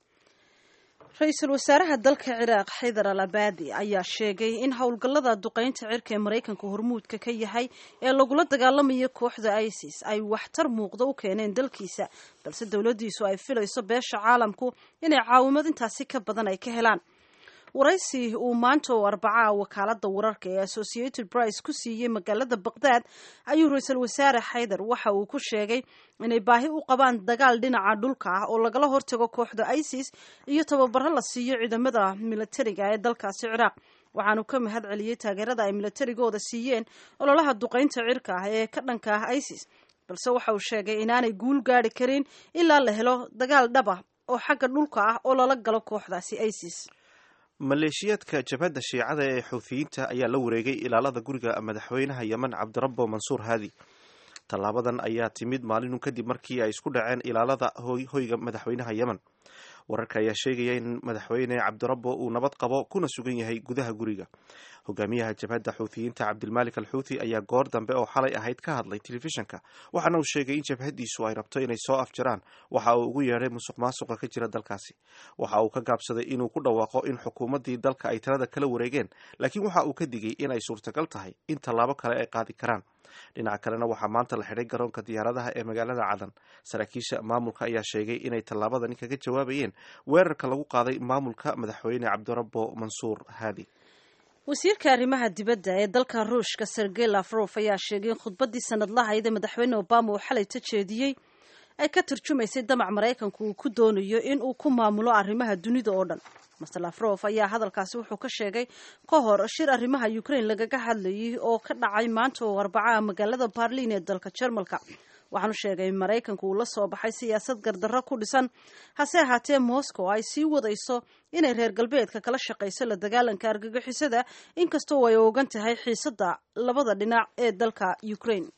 ra-iisul wasaaraha dalka ciraaq xaydar al abadi ayaa sheegay in howlgallada duqeynta cirka ee maraykanka hormuudka ka yahay ee lagula dagaalamayo kooxda isis ay waxtar muuqda u keeneen dalkiisa, balse dowladdiisu ay filayso beesha caalamku inay caawimad intaasi ka badan ay ka helaan. waraysi uu maanta oo arbaca wakaalada wararka ee Associated Press ku siiyey magaalada Baghdad ayuu ra-iisul wasaare Xaydar waxa uu ku sheegay inay baahi u qabaan dagaal dhinaca dhulka ah oo lagala hortago kooxda ISIS iyo tababaro la siiyo ciidamada militariga ee dalkaasi Ciraaq. waxaanu ka mahad celiyey taageerada ay militarigooda siiyeen ololaha duqeynta cirka ah ee ka dhanka ah ISIS, balse waxa uu sheegay inaanay guul gaari karin ilaa la helo dagaal dhab ah oo xagga dhulka ah oo lala galo kooxdaasi ISIS. maleeshiyaadka jabhadda shiicada ee xuuthiyiinta ayaa la wareegay ilaalada guriga madaxweynaha yemen cabdirabbo mansuur haadi. tallaabadan ayaa timid maalinu kadib markii ay isku dhaceen ilaalada hoyga madaxweynaha yemen. wararka ayaa sheegaya in madaxweyne cabdirabbo uu nabad qabo kuna sugan yahay gudaha guriga. hogaamiyaha jabhadda xuuthiyiinta cabdilmalik al xuuthi ayaa goor dambe oo xalay ahayd ka hadlay telefishinka, waxaana uu sheegay in jabhaddiisu ay rabto inay soo afjaraan waxa uu ugu yeedhay musuq maasuqa ka jira dalkaasi. waxa uu ka gaabsaday inuu ku dhawaaqo in xukuumaddii dalka ay talada kala wareegeen, laakiin waxa uu ka digay in ay suurtagal tahay in tallaabo kale ay qaadi karaan. dhinaca kalena waxaa maanta la xidhay garoonka diyaaradaha ee magaalada cadan. saraakiisha maamulka ayaa sheegay inay tallaabadani kaga jawaabayeen weerarka lagu qaaday maamulka madaxweyne cabdirabbo mansuur haadi. wasiirka arrimaha dibadda ee dalka ruushka Sergey Lavrov ayaa sheegay in khudbaddii sanadlaha ee madaxweyne Obama uu xalay tajeediyey ay ka turjumaysay damac Maraykanku uu ku doonayo in uu ku maamulo arrimaha dunida oo dhan. Mister Lavrov ayaa hadalkaasi wuxuu ka sheegay ka hor shir arrimaha Ukraine lagaga hadlayay oo ka dhacay maanta oo Arbaca magaalada Berlin ee dalka Jarmalka. waxaanu sheegay in Maraykanku uu la soo baxay siyaasad gardarro ku dhisan, hase ahaatee Moscow ay sii wadayso inay reer galbeedka kala shaqayso la dagaalanka argagixisada, inkastoo ay ogan tahay xiisadda labada dhinac ee dalka Ukraine.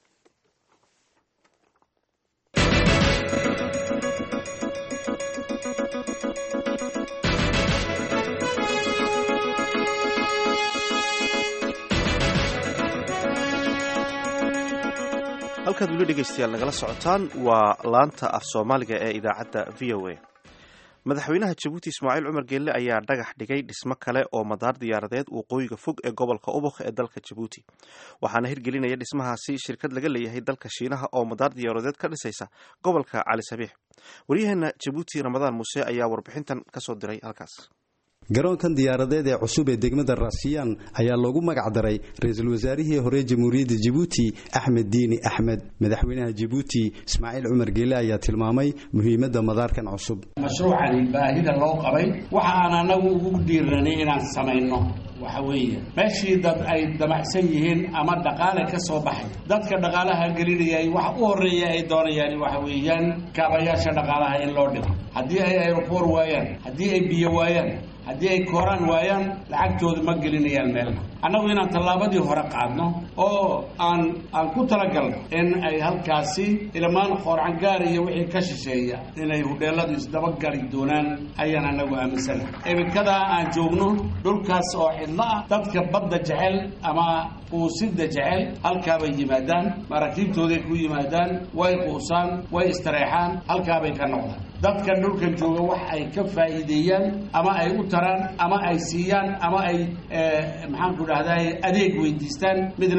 halkaad weli dhegaystayaal nagala socotaan waa laanta af soomaaliga ee idaacadda v o a. madaxweynaha jabuuti ismaaciil cumar geelle ayaa dhagax dhigay dhismo kale oo madaar diyaaradeed waqooyiga fog ee gobolka ubuk ee dalka jabuuti. waxaana hirgelinaya dhismahaasi shirkad laga leeyahay dalka shiinaha oo madaar diyaaradeed ka dhisaysa gobolka cali sabiix. waryaheena jabuuti ramadaan muuse ayaa warbixintan kasoo diray halkaas. garoonkan diyaaradeed ee cusub ee degmada raasiyaan ayaa loogu magac daray ra-iisul wasaarihii hore jamhuuriyadda Djibouti Axmed Diini Axmed. madaxweynaha Djibouti Ismaaciil Cumar Geelle ayaa tilmaamay muhiimadda madaarkan cusub. mashruucani baahida loo qabay waxa aan anagu ugu dhiiranay inaan samayno waxa weeye meeshii dad ay damacsan yihiin ama dhaqaale ka soo baxay, dadka dhaqaalaha gelinayay waxa u horeeya ay doonayaan waxa weeyaan kaabayaasha dhaqaalaha in loo dhigo. haddii ay aeroport waayaan, haddii ay biyo waayaan, haddii ay kooraan waayaan, lacagtooda ma gelinayaan meelna. annagu inaan tallaabadii hore qaadno oo aan aan ku talagalno in ay halkaasi ilmaan qoorcangaar iyo wixii ka shisheeya inay hudheeladu isdabagali doonaan ayaan annagu aaminsanahay. imikadaa aan joogno dhulkaas oo cidlo ah, dadka badda jecel ama quusidda jecel halkaabay yimaadaan, maraakiibtooday ku yimaadaan, way quusaan, way istareexaan, halkaabay ka noqdaan. dadka dhulkan jooga wax ay ka faa'iideeyaan ama ay u taraan ama ay siiyaan ama ay maxaan ku dhahdaa adeeg weydiistaan midna ma jiro.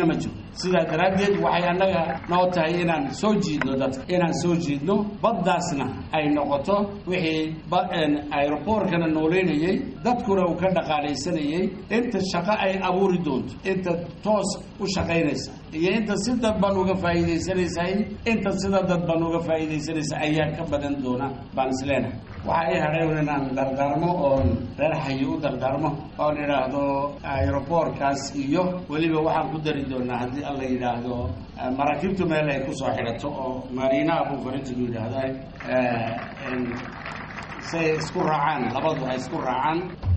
sidaa daraaddeed waxay annaga noo tahay inaan soo jiidno dadka inaan soo jiidno baddaasna ay noqoto wixii aeroboortkana nooleynayey dadkuna uu ka dhaqaalaysanayey inta shaqo ay abuuri doonto inta toos u shaqaynaysa iyo inta si dadban uga faa'iidaysanaysahay inta sida dadban uga faa'iidaysanaysa ayaa ka badan doona baan isleenahay waxaa ii hadhay inaan dardaarmo oon reer xayi u dardaarmo oon idhaahdo aeroboortkaas iyo weliba waxaan ku dari doonaa haddii alla yidhaahdo maraakiibtu meel ay kusoo xidhato oo marinaha buufarintigu yidhaahda say isku raacaan labadu ay isku raacaan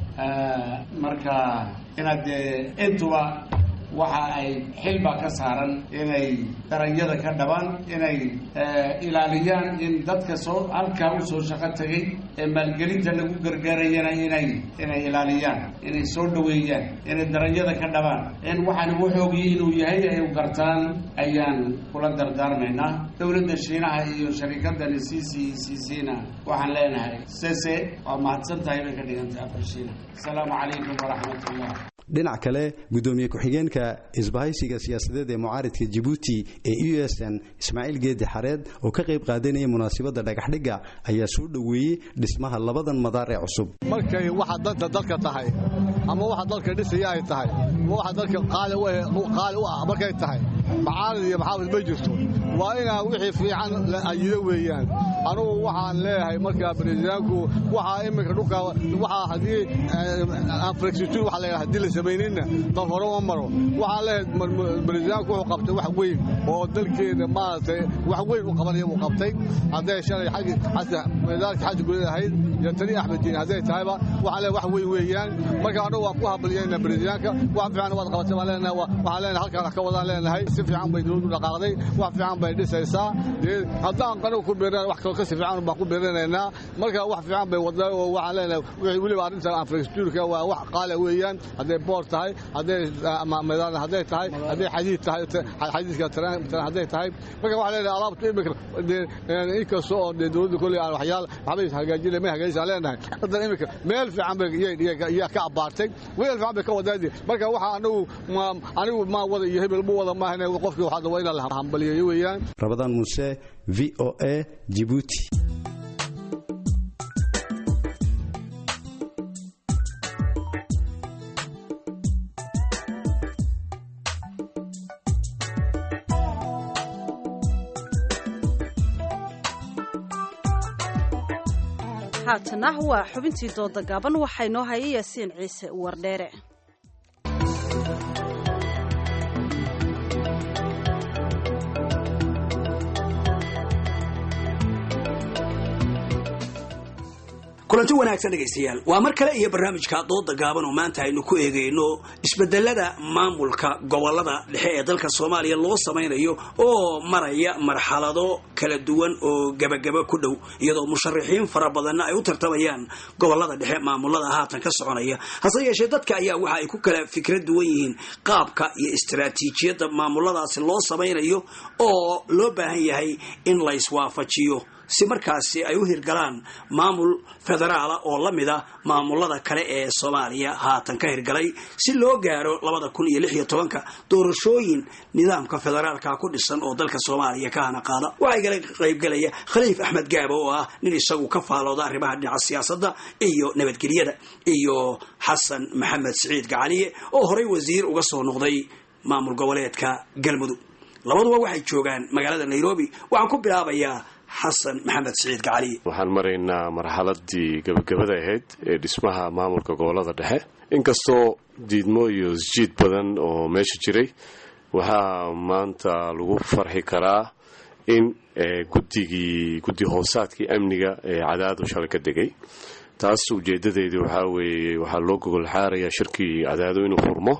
marka inaad dee intuba waxa ay xilbaa ka saaran inay daranyada ka dhabaan inay ilaaliyaan in dadka soo halkaa usoo shaqo tegay ee maalgelinta lagu gargaarayana inay inay ilaaliyaan inay soo dhaweeyaan inay daranyada ka dhabaan in waxaan waxoogii inuu yahay ay u gartaan ayaan kula dardaarmaynaa dowladda shiinaha iyo sharikadani c c c cna waxaan leenahay sese waa mahadsan tahay bay ka dhigantahay afar shiina asalaamu calaykum waraxmatullah dhinac kale gudoomiye ku-xigeenka isbahaysiga siyaasadeed ee mucaaridka Djibouti ee U S N Ismaaciil Geedi Xareed oo ka qayb qaadanaya munaasabada dhagaxdhiga ayaa soo dhaweeyay dhismaha labadan madaar ee cusub markay waxa danta dalka tahay ama waxa dalka dhisaya ay tahay waxa dalka qaali u qaali u ah markay tahay macaalid iyo maxaafid ma jirto waa ina wixii fiican la ayido weeyaan anigu waxaan leeyahay marka bariisaanku waxa imika dhulka waxa hadii infrastructure waxa la yiraahdaa dil sameynina dafaro ma maro waxa leeyahay bariisaanku wuxuu qabtay wax weyn oo dalkeena maartay wax weyn u qabanaya uu qabtay haday shalay xaq xasa madaarka xaj gudahayd ya tani Axmed Diin haday tahayba waxa leeyahay wax weyn weeyaan marka anigu waan ku habaliyayna bariisaanka wax fiican wad qabatay ma leenahay waxa leenahay halkaan ka wada leenahay si fiican bay dawladdu dhaqaaqday wax fiican bay dhisaysaa haddaan qano ku beeraan wax kale ka si fiican baan ku beeranaynaa marka wax fiican bay wadaa oo waxa leenahay waliba arrinta infrastructure waa wax qaali weeyaan haday boor tahay haday madaan haday tahay haday xadiid tahay xadiidka taraan haday tahay marka waxa leenahay alaabtu imika in ka soo dawladdu kulli aan waxyaal xabiis hagaajin ma hagaajin leenahay hadan imika meel fiican bay iyo ka abaartay weel fiican bay ka wadaadi marka waxa anagu anigu ma wada iyo hebel ma wada ma ahna qofkii waxa wada la hambaliyo weeyaan Ramadan Muuse V O A Djibouti haatana waa xubintii dooda gaaban waxay noo hayay Yaasiin Ciise Wardheere kulanti wanaagsan dhegaystayaal waa mar kale iyo barnaamijka dooda gaaban oo maanta aynu ku eegayno isbedelada maamulka gobolada dhexe ee dalka Soomaaliya loo sameeyo oo maraya marxalado kala duwan oo gabagaba ku dhow iyadoo musharaxiin fara badan ay u tartamayaan gobolada dhexe maamulada haatan ka soconaya hase yeeshee dadka ayaa waxa ay ku kala fikrad duwan yihiin qaabka iyo istiraatiijiyada maamuladaasi loo sameeyo oo loo baahan yahay in la iswaafajiyo si markaasi ay u hirgalaan maamul federaal oo la mid ah maamulada kale ee Soomaaliya haatan ka hirgalay si loo gaaro laba kun iyo lix iyo toban doorashooyin nidaamka federaalka ku dhisan oo dalka Soomaaliya ka hana qaada waxa ay qayb galaya Khaliif Axmed Gaabo oo ah nin isagu ka faalooda arrimaha dhinaca siyaasadda iyo nabadgelyada iyo Xasan Maxamed Saciid Gacaliye oo horay wasiir uga soo noqday maamul goboleedka Galmudug labaduba waxay joogaan magaalada Nairobi waxaan ku bilaabayaa xasan maxamed saciid gacali waxaan maraynaa marxaladii gabagabada ahayd ee dhismaha maamulka gobolada dhexe inkastoo diidmo iyo isjiid badan oo meesha jiray waxaa maanta lagu farxi karaa in guddigii guddi hoosaadkii amniga ee cadaadu shalay ka degay taas ujeedadeedu waxaa weeye waxaa loo gogol xaarayaa shirkii cadaado inuu furmo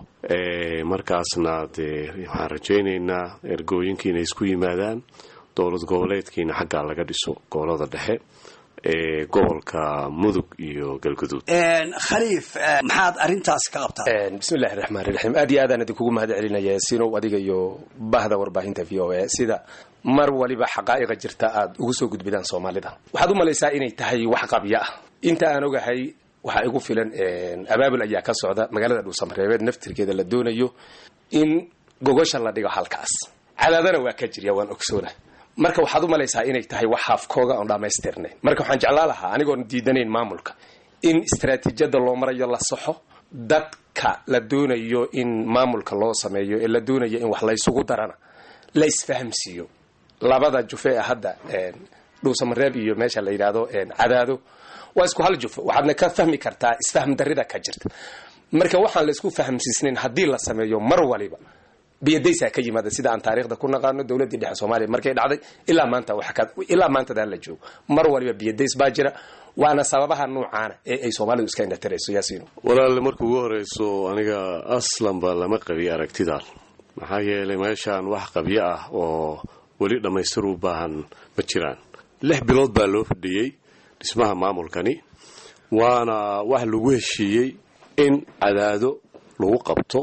markaasna dee waxaan rajaynaynaa ergooyinkii inay isku yimaadaan dowlad goboleedkiina xaggaa laga dhiso gobolada dhexe ee gobolka mudug iyo galguduud khaliif maxaad arintaas ka qabtaa bismillaahir rahmaanir rahiim aad iyo aad aan idinku mahad celinaya sino adiga iyo bahda warbaahinta V O A sida mar waliba xaqaa'iqa jirta aad ugu soo gudbidaan Soomaalida waxaad u malaysaa inay tahay wax qabya ah inta aan ogahay waxa igu filan abaabul ayaa ka socda magaalada Dhuusamareebed naftirkeeda la doonayo in gogosha la dhigo halkaas. cadaadana waa ka jirya waan ogsoonahay. marka waxaad u malaysaa inay tahay wax haafkooga aan dhamaystirnayn. marka waxaan jeclaan lahaa anigoon diidanayn maamulka in istaraatiijiyada loo marayo la saxo, dadka la doonayo in maamulka loo sameeyo ee la doonayo in wax la isugu darana la isfahamsiiyo. labada jufe hadda dhuusamareeb iyo meesha la yiraahdo cadaado waa isku hal jufo, waxaadna ka fahmi kartaa isfaham darida ka jirta. marka waxaan la isku fahamsiisnayn haddii la sameeyo mar waliba biyadaysa ka yimaada sida aan taariikhda ku naqaano dawladda dhexe Soomaaliya markay dhacday ilaa maanta waxa ka ilaa maanta daan la joogo mar waliba biyadays baa jira, waana sababaha noocaana ee ay Soomaalidu iska indhatirayso. Yaasiin walaal markuu ugu horeyso aniga aslan ba lama qabi aragtidaan, maxaa yeelay meeshaan wax qabiyo ah oo wali dhamaystir u baahan ma jiraan. lix bilood baa loo fadhiyay dhismaha maamulkani, waana wax lagu heshiiyey in cadaado lagu qabto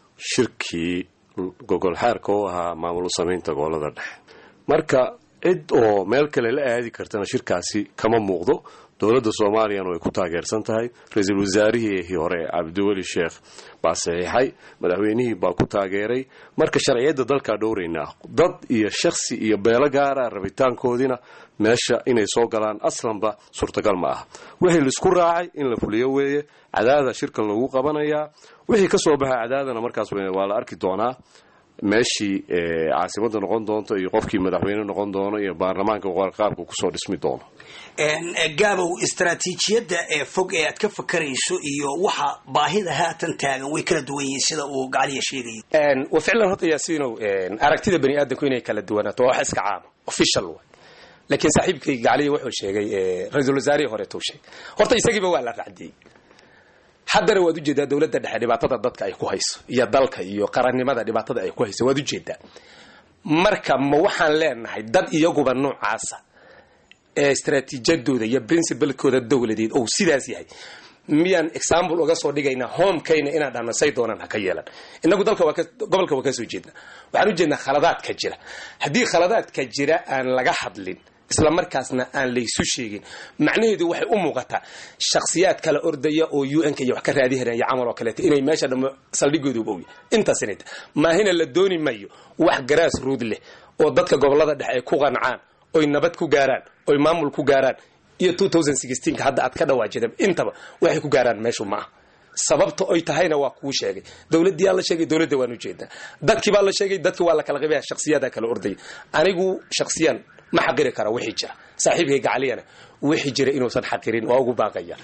shirkii gogol xaarka oo ahaa maamul samaynta gobolada dhexe. marka cid oo meel kale la aadi kartana shirkaasi kama muuqdo. dowladda Soomaaliya way ku taageersan tahay. ra'iisul wasaarihii hore Cabdiweli Sheekh baa saxiixay, madaxweynihii baa ku taageeray. marka sharciyada dalka dhowrayna dad iyo shakhsi iyo beelo gaar ah rabitaankoodina meesha inay soo galaan aslanba suurtagal ma aha. wixii la isku raacay in la fuliyo weeye. cadaada shirka lagu qabanayaa, wixii ka soo baxay cadaadana markaas waa la arki doonaa meeshii caasimada noqon doonto iyo qofkii madaxweyne noqon doono iyo baarlamaanka qaabka ku soo dhismi doono. gaabow istaraatiijiyada ee fog ee aad ka fakarayso iyo waxa baahida haatan taagan way kala duwan yihiin sida uu gacaliya sheegay. een wa ficlan horta Yaasiinow een aragtida bani aadamku inay kala duwanaato wax iska caam official way. laakiin saaxiibkay gacaliya wuxuu sheegay ee ra'iisul wasaarihi hore tuu sheegay horta isagiiba waa la raacdiyay. haddana waad u jeedaa dawladda dhexe dhibaatada dadka ay ku hayso iyo dalka iyo qarannimada dhibaatada ay ku hayso waad u jeedaa. marka ma waxaan leenahay dad iyaguba noocaasa ee istaraatiijiyadooda iyo principle-kooda dawladeed oo sidaas yahay miyaan example uga soo dhigaynaa homekayna inaan dhahno say doonaan ha ka yeelan. inagu dalka waa ka gobolka waa ka soo jeednaa, waxaan u jeednaa khaladaadka jira. haddii khaladaadka jira aan laga hadlin isla markaasna aan laysu sheegin macnaheedu waxay u muuqataa shakhsiyaad kala ordaya oo U N ka iyo wax ka raadinaya camal oo kale inay meesha dhamo saldhigoodu u booyo inta sanad maahina la dooni mayo wax garaas ruud leh oo dadka gobolada dhexe ay ku qancaan oo nabad ku gaaraan oo maamul ku gaaraan iyo two thousand sixteen ka hadda aad ka dhawaajideen intaba waxay ku gaaraan meeshu ma sababta ay tahayna waa ku sheegay dawladii la sheegay dawladda waan u jeedaa dadkii baa la sheegay dadkii waa la kala qaybay shakhsiyaadka kala orday anigu shakhsiyan ma xaqiri kara wixii jira saaxiibkay gacaliyana wixii jira inuu san xaqirin waa ugu baaqaya.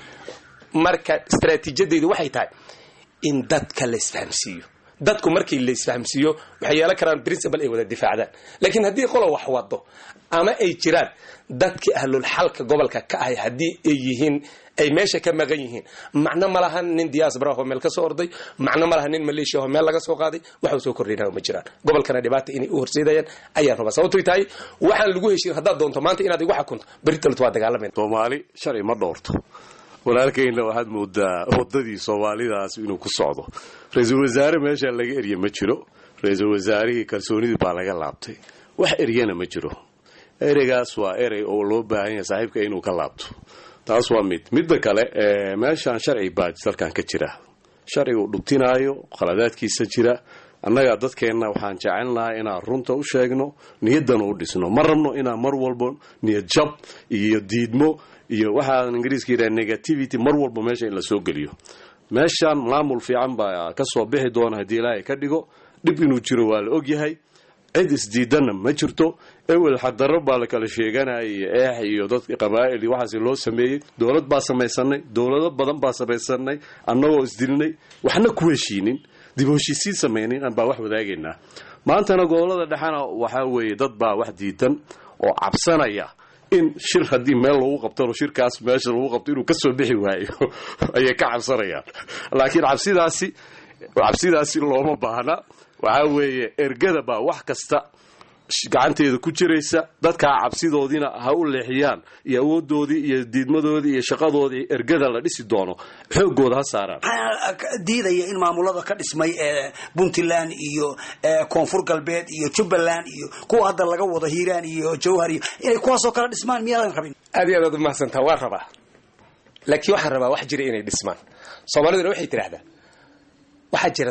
marka istaraatiijiyadeedu waxay tahay in dadka la isfahamsiiyo. dadku markii la isfahamsiiyo waxay yeelan karaan principle ay wada difaacdaan. laakiin haddii qolo wax wado ama ay jiraan dadkii ahlul xalka gobolka ka ahay haddii ay yihiin ay meesha ka maqan yihiin macna ma lahan nin diaspora oo meel ka soo orday, macna ma lahan nin Malaysia oo meel laga soo qaaday waxa uu soo kordhinaa ma jiraan. gobolkana dhibaato inay u horseedayaan ayaa raba sababtoo tahay waxaan lagu heshiin haddaad doonto maanta inaad igu xukunto baritaltu waa dagaalameen. Soomaali sharci ma dhoorto. walaalkayna waxaad moodaa wadadii Soomaalidaas inuu ku socdo. ra'iisul wasaare meesha laga eriye ma jiro. ra'iisul wasaarihii kalsoonidii baa laga laabtay. wax eriyana ma jiro. ereygaas waa erey oo loo baahan yahay saaxiibka inuu ka laabto. taas waa mid midda kale ee meeshaan sharci baa dalkan ka jira. sharcigu dhubtinaayo qaladaadkiisa jira. annaga dadkeena waxaan jecelnahay inaan runta u sheegno, niyadan u dhisno. ma rabno inaan mar walba niyad jab iyo diidmo iyo waxa Ingiriiska yiraahdo negativity mar walba meesha in la soo geliyo. meeshaan maamul fiican baa ka soo bixi doona hadii Ilaahay ka dhigo. dib inuu jiro waa la og yahay. cid isdiidana ma jirto. ewel xaqdarro baa la kala sheeganay eex iyo dad qabaa'il waxaas loo sameeyay. dawlad baa samaysanay, dawlado badan baa samaysanay, annagoo isdilnay waxna ku heshiinin, dib u heshiisiin sameeyeen aan baa wax wadaagayna. maantana gobolada dhaxana waxa weeye dad baa wax diidan oo cabsanaya in shir hadii meel lagu qabto shirkaas meesha lagu qabto inuu ka soo bixi waayo ayay ka cabsanayaan. laakiin cabsidaasi cabsidaasi looma baahna. waxa weeye ergada baa wax kasta gacanteeda ku jiraysa. dadka cabsidoodina ha u leexiyaan iyo awoodoodii iyo diidmadoodii iyo shaqadoodii ergada la dhisi doono xoogooda ha saaraan. diidaya in maamulada ka dhismay ee Puntland iyo Koonfur Galbeed iyo Jubbaland iyo kuwa hadda laga wada Hiiraan iyo Jowhar inay kuwaas oo kala dhismaan miyaan rabin. aad iyo aad u mahadsantahay waan rabaa. laakiin waxaan rabaa wax jira inay dhismaan. Soomaaliduna waxay tiraahdaa waxa jira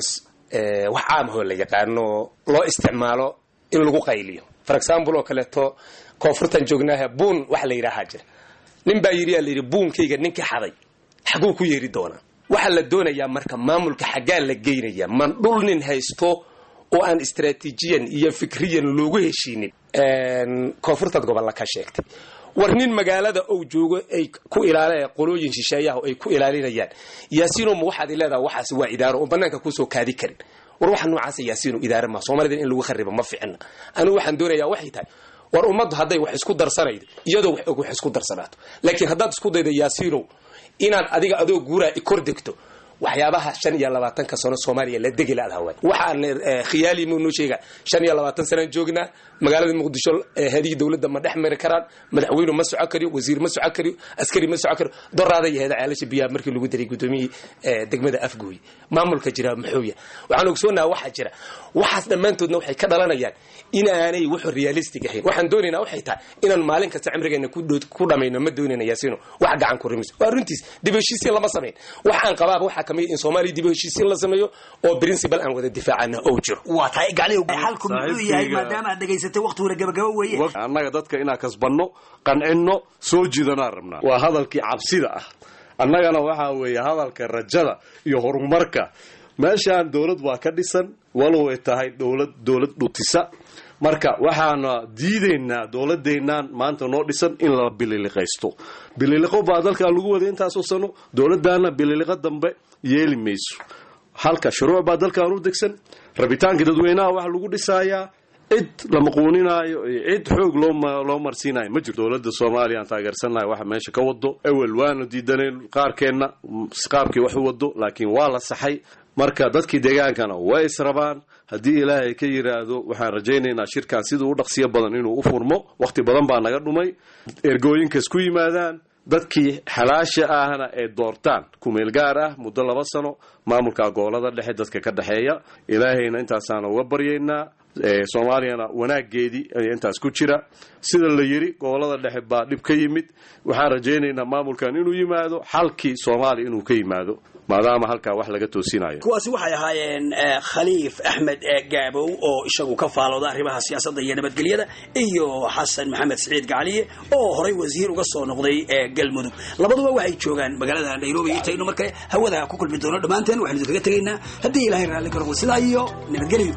wax caamahoo la yaqaano loo isticmaalo in lagu qayliyo for example oo kaleeto koonfurtan joognaaha buun wax la yidhaahaa jira nin baa yidhi yaa la yidhi buunkayga ninkii xaday xaguu ku yeeri doonaa waxaa la doonayaa marka maamulka xaggaa la geynaya man dhul nin haysto oo aan istaraatiijiyan iyo fikriyan loogu heshiinin koonfurtad gobolla ka sheegtay war nin magaalada uu joogo ay ku ilaalinayaan qolooyin shisheeyaha ay ku ilaalinayaan yaasiino ma waxaad leedahay waxaas waa idaaro oo banaanka ku soo kaadi karin war waxa noocaas yaasiino idaaro ma Soomaalida in lagu kharibo ma fiicna anigu waxaan doonayaa waxay tahay war ummadu hadday wax isku darsanaydo iyadoo wax wax isku darsanaato laakiin haddaad isku daydo yaasiino inaad adiga adoo guuraa i kor degto waxyaabaha shan iyo labaatan ka sano Soomaaliya la degi laadahay way waxaan khiyaali inuu sheega shan iyo labaatan sano joognaa magaalada Muqdisho hadii dawladda ma dhaxmari karaan madaxweynuhu ma socon kariyo wasiir ma socon kariyo askari ma socon kariyo doraada yahay caalasha biya markii lagu diray gudoomiye degmada Afgooy maamulka jira maxooya waxaan ogsoonahay waxa jira waxaas dhamaantoodna waxay ka dhalanayaan in aanay wax realistic ahayn waxaan doonaynaa waxay tahay inaan maalin kasta cimrigeena ku ku dhameeyno ma doonayna yaasino wax gacan ku rimis waa runtiis dibashiisi lama sameyn waxaan qabaa waxa kamid in Soomaaliya dibashiisi la sameeyo oo principle aan wada difaacana oo jiro waa tahay gacliyo halku muxuu yahay maadaama aad dhageysatay waqti wala gabagabo weeye annaga dadka inaa kasbanno qancino soo jiidana rabnaa waa hadalkii cabsida ah annagana waxa weeye hadalka rajada iyo horumarka meeshaan dawlad waa ka dhisan walow ay tahay dawlad dawlad dhutisa marka waxaana diideynaa dawladeennan maanta noo dhisan in la bililiqaysto bililiqo baa dalka lagu waday intaas oo sano dawladana bililiqa dambe yeeli mayso halka shuruuc baa dalka u degsan rabitaanka dadweynaha wax lagu dhisayaa cid la maquuninaayo cid xoog loo loo marsiinayo ma jirto dawladda Soomaaliya taageersanahay waxa meesha ka wado awal waana diidaneen qaarkeena qaabkii wax u wado laakiin waa la saxay marka dadkii deegaankana way israbaan hadii Ilaahay ka yiraahdo waxaan rajaynaynaa shirkan sidoo u dhaqsiyo badan inuu u furmo waqti badan baa naga dhumay ergooyinka isku yimaadaan dadkii xalaasha ahna ee doortaan ku meel gaar ah muddo laba sano maamulka gobolada dhexe dadka ka dhaxeeya Ilaahayna intaasana uga baryeynaa ee Soomaaliyana wanaageedii intaas ku jira sida la yiri gobolada dhexe baa dib ka yimid waxaan rajaynaynaa maamulkan inuu yimaado xalkii Soomaali inuu ka yimaado maadaama halka wax laga toosinayo kuwaasi waxay ahaayeen Khaliif Ahmed Gaabow oo isagu ka faalooda arrimaha siyaasadda iyo nabadgelyada iyo Xasan Maxamed Saciid Gacaliye oo horay wasiir uga soo noqday Galmudug labaduba waxay joogaan magaalada Nairobi intaynu markay hawada ku kulmi doono dhamaanteen waxaan idinkaga tageynaa hadii Ilaahay raali ka noqdo sidaa iyo nabadgelyo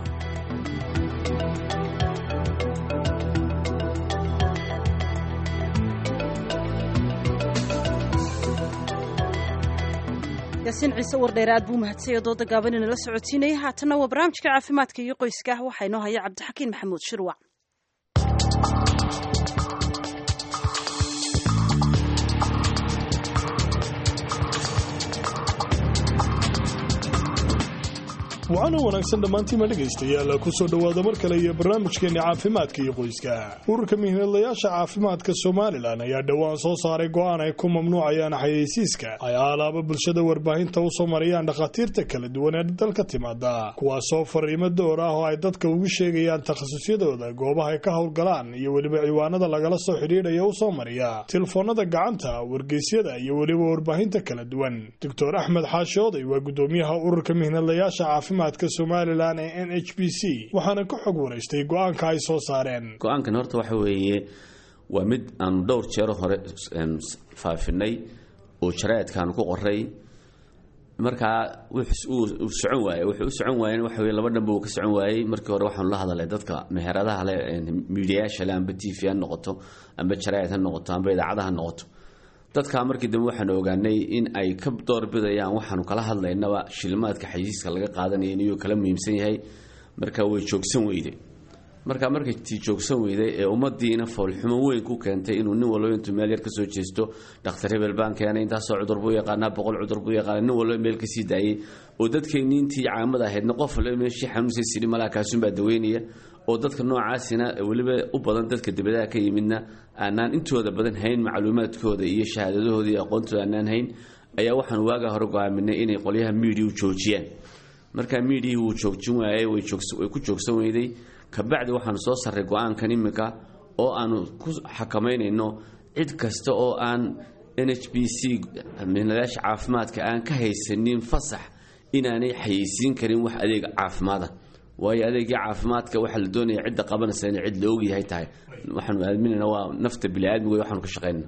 yaasiin ciise wardheeraad buu mahadsanyahay dooda gaaban inala socotiinayay haatana waa barnaamijka caafimaadka iyo qoyska waxaa inoo haya cabdixakiin maxamuud shirwac waxaana wanaagsan dhammaantiima dhegaystayaal ku soo dhowaada mar kale iyo barnaamijkeenna caafimaadka iyo qoyska ururka mihnadlayaasha caafimaadka Somaliland ayaa dhowaan soo saaray go'aan ay ku mamnuucayaan xayeysiiska ay alaaba bulshada warbaahinta u soo marayaan dhakhaatiirta kala duwan ee dalka timaada kuwaasoo fariimo door ah oo ay dadka ugu sheegayaan takhasusyadooda goobaha ay ka howlgalaan iyo weliba ciwaanada lagala soo xidhiidhaya u soo mariya telefoonada gacanta wargeysyada iyo weliba warbaahinta kala duwan doctor Axmed Xaashooday waa gudoomiyaha ururka mihnadlayaasha caafimaadka Somaliland ee N H B C waxaana ku xog wareystay go'aanka ay soo saareen go'aankan horta waxa weeye waa mid aan dhowr jeer hore faafinay oo jaraadkan ku qoray marka wuxuu u socon waayay wuxuu u socon waayay waxa weeye laba dhanba uu ka socon waayay markii hore waxaan la hadalay dadka meheradaha leh miidiyaasha leh amba T V ha noqoto amba jaraad ha noqoto amba idaacadaha ha noqoto dadka markii dambe waxaan ogaanay in ay ka doorbidayaan waxaanu kala hadlaynaba shilmaadka xayiiska laga qaadanayo inuu kala muhiimsan yahay marka way joogsan weyday marka markay tii joogsan weyday ee ummadiina foolxumo weyn ku keentay inuu nin walba intuu meel yar ka soo jeesto dhakhtar hebel baan keenay intaas oo cudur buu yaqaanaa boqol cudur buu yaqaanaa nin walba meel ka sii daayay oo dadkeenii intii caamada ahaydna qof walba meeshii xanuunsan sidii malaakaasun baa daweynaya oo dadka noocaasina waliba u badan dadka dibadaha ka yimidna aanaan intooda badan hayn macluumaadkooda iyo shahaadadahooda iyo aqoontooda aanaan hayn ayaa waxaan waaga hore go'aaminay inay qolyaha media u joojiyaan marka media uu joojin waayay way joogsan way ku joogsan weyday kabacdi waxaan soo saray go'aankan imika oo aanu ku xakameynayno cid kasta oo aan N H B C mihnadlayaasha caafimaadka aan ka haysanin fasax inaanay xayeysiin karin wax adeeg caafimaada waayo adeegii caafimaadka waxa la doonaya cidda qabanaysa in cid la og yahay tahay waxaanu aaminayna waa nafta bini'aadmiga waxaanu ka shaqaynaa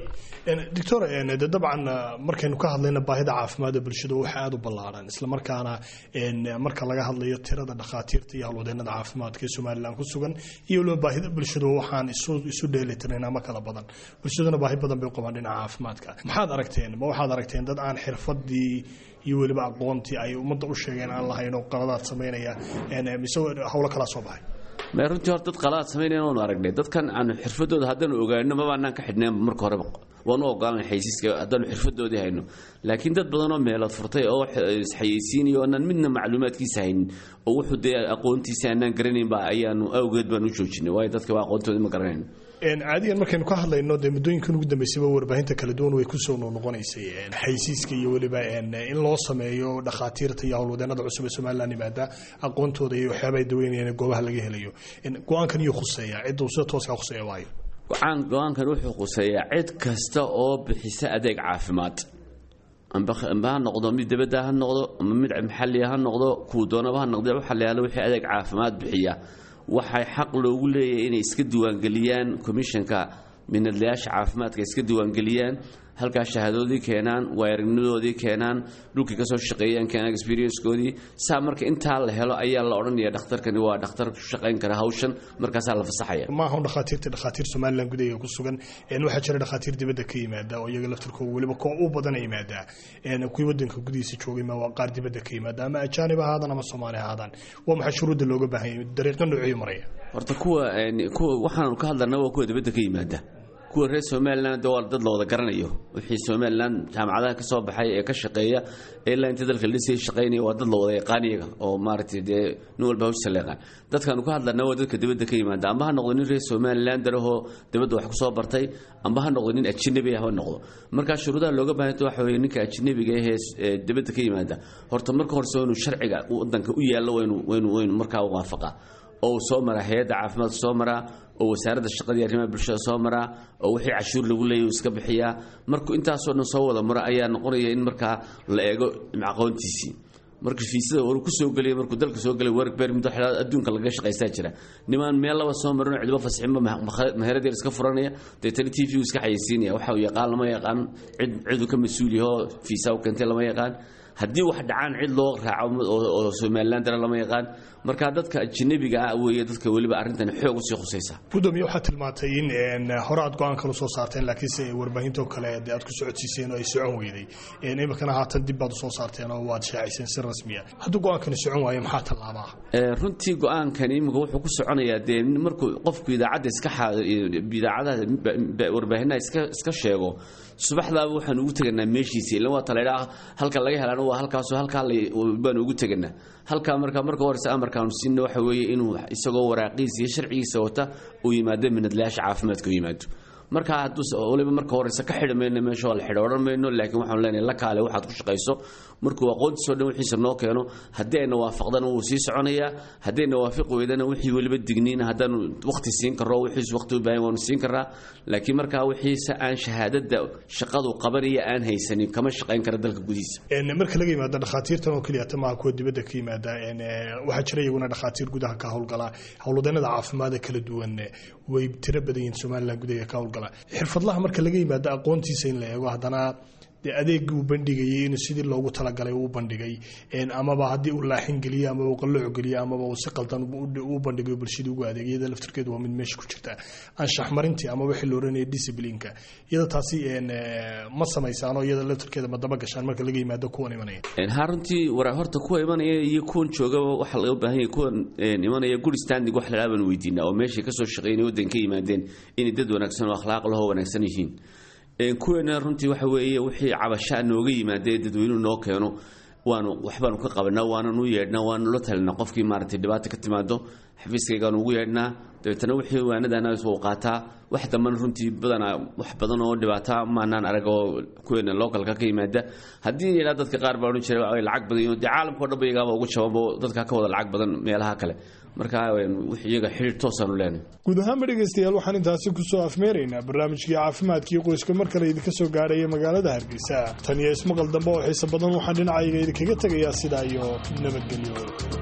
doctor dabcan markaynu ka hadlayna baahida caafimaadka bulshada waxa aad u ballaaran isla markaana marka laga hadlayo tirada dhakhaatiirta iyo hawlwadeennada caafimaadka ee Soomaaliland ku sugan iyo loo baahida bulshada waxaan isu isu dheelitirnaa ma kala badan bulshaduna baahi badan bay u qabaan dhinaca caafimaadka maxaad aragteen ma waxaad aragteen dad aan xirfadii iyo waliba aqoontii ay ummadda u sheegeen aan lahayn oo qaladaad sameynaya mise hawlo kala soo baxay ma runtii hor dad qalaad sameynayaan oo aragnay dadkan aan xirfadooda haddaan ogaano ma baanaan ka xidhneen marka hore waanu ogaalan xaysiiska haddaan xirfadoodii hayno laakiin dad badan oo meelood furtay oo xayeysiinayo oo aan midna macluumaadkiisa haynin oo wuxuu dee aqoontiisa aanan garanayn ba ayaanu awgeed baan u joojinay waayo dadka waa aqoontooda ma garanayno caadiyan markaynu ka hadlayno dee muddooyinkan ugu dambeysayba warbaahinta kala duwan way kusoo noqnoqonaysay xaysiiska iyo weliba in loo sameeyo dhakhaatiirta iyo howlwadeennada cusub ee Somaliland yimaada aqoontooda iyo waxyaaba ay daweynayaan goobaha laga helayo go-aankan iyo khuseeya cidda uu sida tooska khuseeya waayo go-aan go-aankan wuxuu khuseeyaa cid kasta oo bixisa adeeg caafimaad amba ha noqdo mid dibadda ha noqdo ama mid maxalli ha noqdo kuu doonaba ha noqdo waxa la yaalo wixii adeeg caafimaad bixiya waxay xaq loogu leeyahay inay iska diiwaangeliyaan commissionka minadlayaasha caafimaadka iska diiwaangeliyaan halkaa shahaadooodii keenaan waayaragnimadoodii keenaan dhulkii kasoo shaqeeyaan keenaan experiencekoodii saa marka intaa la helo ayaa la odhanaya dhakhtarkani waa dhakhtar ku shaqayn kara hawshan markaasaa la fasaxaya maaha dhakhaatiirta dhakhaatiir Somaliland gudaheeda ku sugan waxaa jira dhakhaatiir dibadda ka yimaada oo iyaga laftirkooda weliba koo u badan yimaada kuwii wadanka gudihiisa joogay ma waa qaar dibadda ka yimaada ama ajaanib ahaadaan ama Soomaali ahaadaan waa maxay shuruudda looga baahan yahay dariiqo noocyo maraya horta kuwa kuwa waxaan ka hadlanaa waa kuwa dibadda ka yimaada kuwa reer Somaliland waa dad la wada garanayo wixii Somaliland jaamacadaha ka soo baxay ee ka shaqeeya ilaa inta dalka la sii shaqeynay waa dad la wada yaqaan iyaga oo maartay de nin walba hawsha leeqan dadkan ka hadlanaa waa dadka dibadda ka yimaada amba ha noqdo nin reer Somaliland daraho dibadda wax ku soo bartay amba ha noqdo nin ajnabi ah ha noqdo marka shuruudaha looga baahan yahay waxa weeye ninka ajnabiga ah ee dibadda ka yimaada horta marka hore soo inuu sharciga wadanka u yaalo waynu waynu waynu marka waafaqa oo soo mara hay'adda caafimaadka soo mara oo wasaaradda shaqada iyo arrimaha bulshada soo mara oo wixii cashuur lagu leeyahay iska bixiya markuu intaas oo dhan soo wada mara ayaa noqonaya in marka la eego aqoontiisii marka fiisada uu ku soo galay markuu dalka soo galay work permit waxa adduunka laga shaqeystaa jira niman meel laba soo marno cidba fasixin maharadii iska furanaya deetana T V iska xayeysiinaya waxa uu yaqaan lama yaqaan cid cid ka mas'uul yahay fiisa u keentay lama yaqaan haddii wax dhacaan cid loo raaco oo Somaliland dara lama yaqaan marka dadka ajnabiga ah weeye dadka waliba arintan xoog u sii khusaysa gudoomiye waxa tilmaantay in horaad go'aan kala soo saarteen laakiin si warbaahinta kale aad ku socodsiiseen oo ay socon weyday in imikana haatan dib baad soo saarteen oo waad shaaciseen si rasmi ah haddii go'aankani socon waayo maxaa tallaabaa ee runtii go'aankani imika wuxuu ku soconayaa de markuu qofku idaacada iska idaacada warbaahinta iska iska sheego subaxdaaba waxaan ugu tagnaa meeshiisa ilaa waa taleeraa halka laga helaan waa halkaas oo halka baan ugu tagnaa halka marka marka hore amarkaan siin waxa weeye inuu isagoo waraaqiis iyo sharcigiisa wata uu yimaado minadlayaasha caafimaadka yimaado marka haduu waliba marka hore ka xidhmayna meesha la xidhooran mayno laakiin waxaan leenahay la kaale waxaad ku shaqeyso markuu aqoon soo dhan wixii noo keeno hadii ay waafaqdan uu sii soconaya hadii ay waafaq weydana wixii waliba digniin hadaan waqti siin karo wixii waqti u baahan waan siin karaa laakiin marka wixii sa aan shahaadada shaqadu qabanaya aan haysanin kama shaqeyn kara dalka gudihiisa een marka laga yimaado dhakhaatiirtan oo kaliya tama ku dibadda ka yimaada een waxa jira iyaguna dhakhaatiir gudaha ka howlgala howlwadeennada caafimaadka kala duwan way tira badan yihiin Soomaaliland gudaha ka howlgala xirfadlaha marka laga yimaado aqoontiisa in la eego hadana adeeg uu bandhigay in sidii loogu talagalay uu bandhigay een amaba hadii uu laaxin galiyo ama uu qalooc galiyo ama uu si qaldan uu bandhigay bulshada ugu adeegyada laftirkeedu waa mid meesha ku jirta anshax marintii ama wixii loo oranayay discipline-ka iyada taasi een ma sameysano iyada laftirkeeda ma daba gashaan marka laga yimaado kuwan imanaya een haruntii wara horta kuwa imanaya iyo kuwan jooga waxa laga baahan yahay kuwan imanaya good standing wax la laaban weydiina oo meesha ka soo shaqeynay wadanka yimaadeen in dad wanaagsan oo akhlaaq leh oo wanaagsan yihiin een kuwana runtii waxa weeye wixii cabasho nooga yimaadeen dadweynuhu noo keeno waanu waxbaan ka qabanaa waana u yeedhnaa waana la talina qofkii maartay dhibaato ka timaado xafiiskayga ugu yeedhnaa dabeetana wixii waanadana soo qaataa wax dambana runtii badanaa wax badan oo dhibaata maanaan arag oo kuweena localka ka yimaada haddii ilaa dadka qaar baa odhan jiray ay lacag badan iyo caalamka dhan baygaaba ugu jawabo dadka ka wada lacag badan meelaha kale marka wixii iyaga xiriir toosan u leenahay guud ahaan dhegeystayaal waxaan intaasi ku soo afmeeraynaa barnaamijkii caafimaadkii qoyska mar kale idinka soo gaaraya magaalada Hargeysa tan iyo ismaqal dambe oo xiiso badan waxaan dhinacayga idinkaga tagayaa sidaa iyo nabadgelyo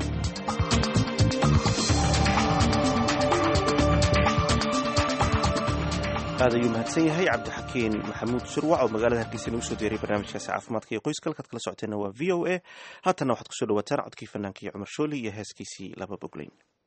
هذا يوم هتسين هي عبد الحكيم محمود شروع ومقالة هركيسي نوسو ديري برنامج كاسع عفمات كي قويس كل كتكلا سعتين هو في او اي هاتنا واحد كسولو وتر عد كيف فنان كي عمر شولي يهز كيسي لابا بوغلين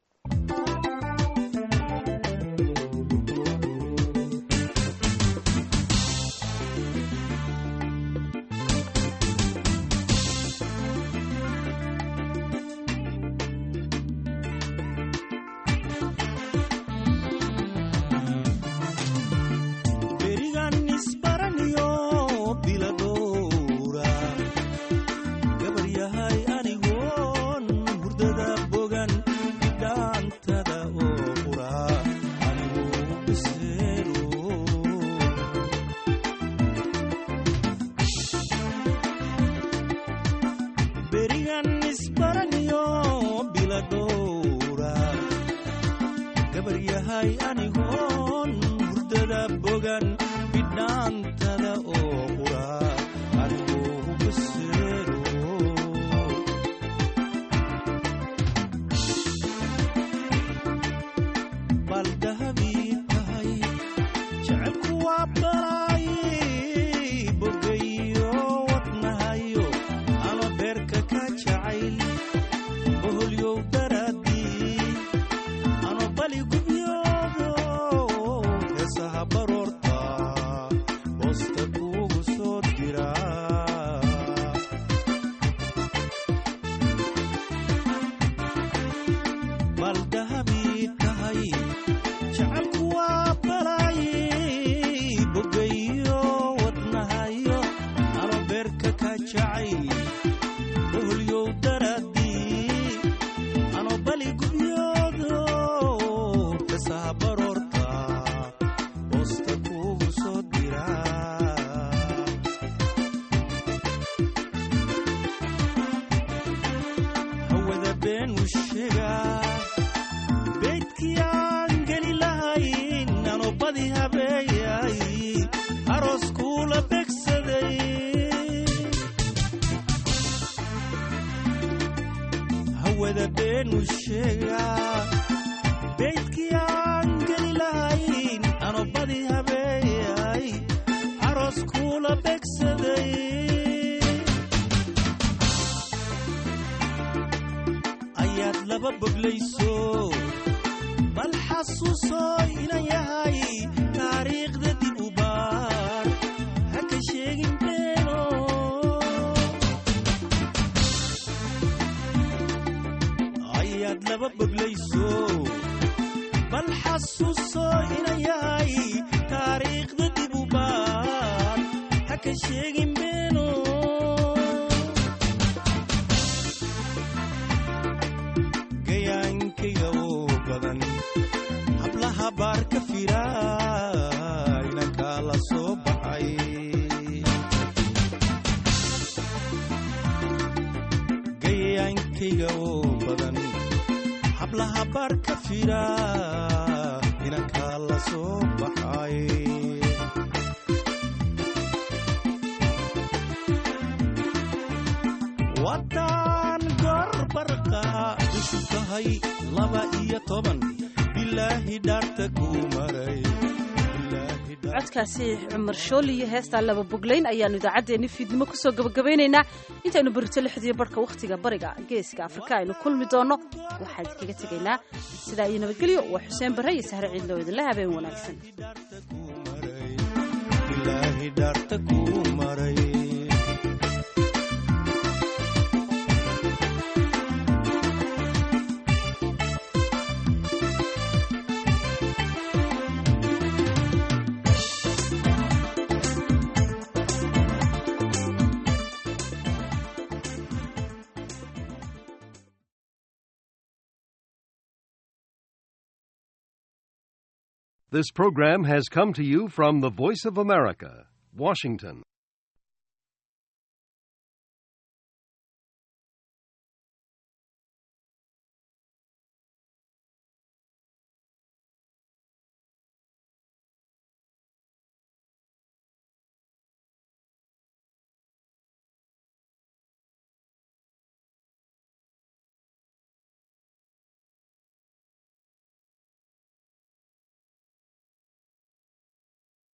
codkaasi cumar shooli iyo heesta laba bogleyn ayaanu idaacaddeenni fiidnimo kusoo gabagabaynaynaa intaynu berito lixdiyo barhka wakhtiga bariga geeska afrika aynu kulmi doonno waxaan idinkaga tegaynaa sidaa iyo nabadgelyo waa xuseen barre iyo sahre ciidloo idinla habeen wanaagsan This program has come to you from the Voice of America, Washington.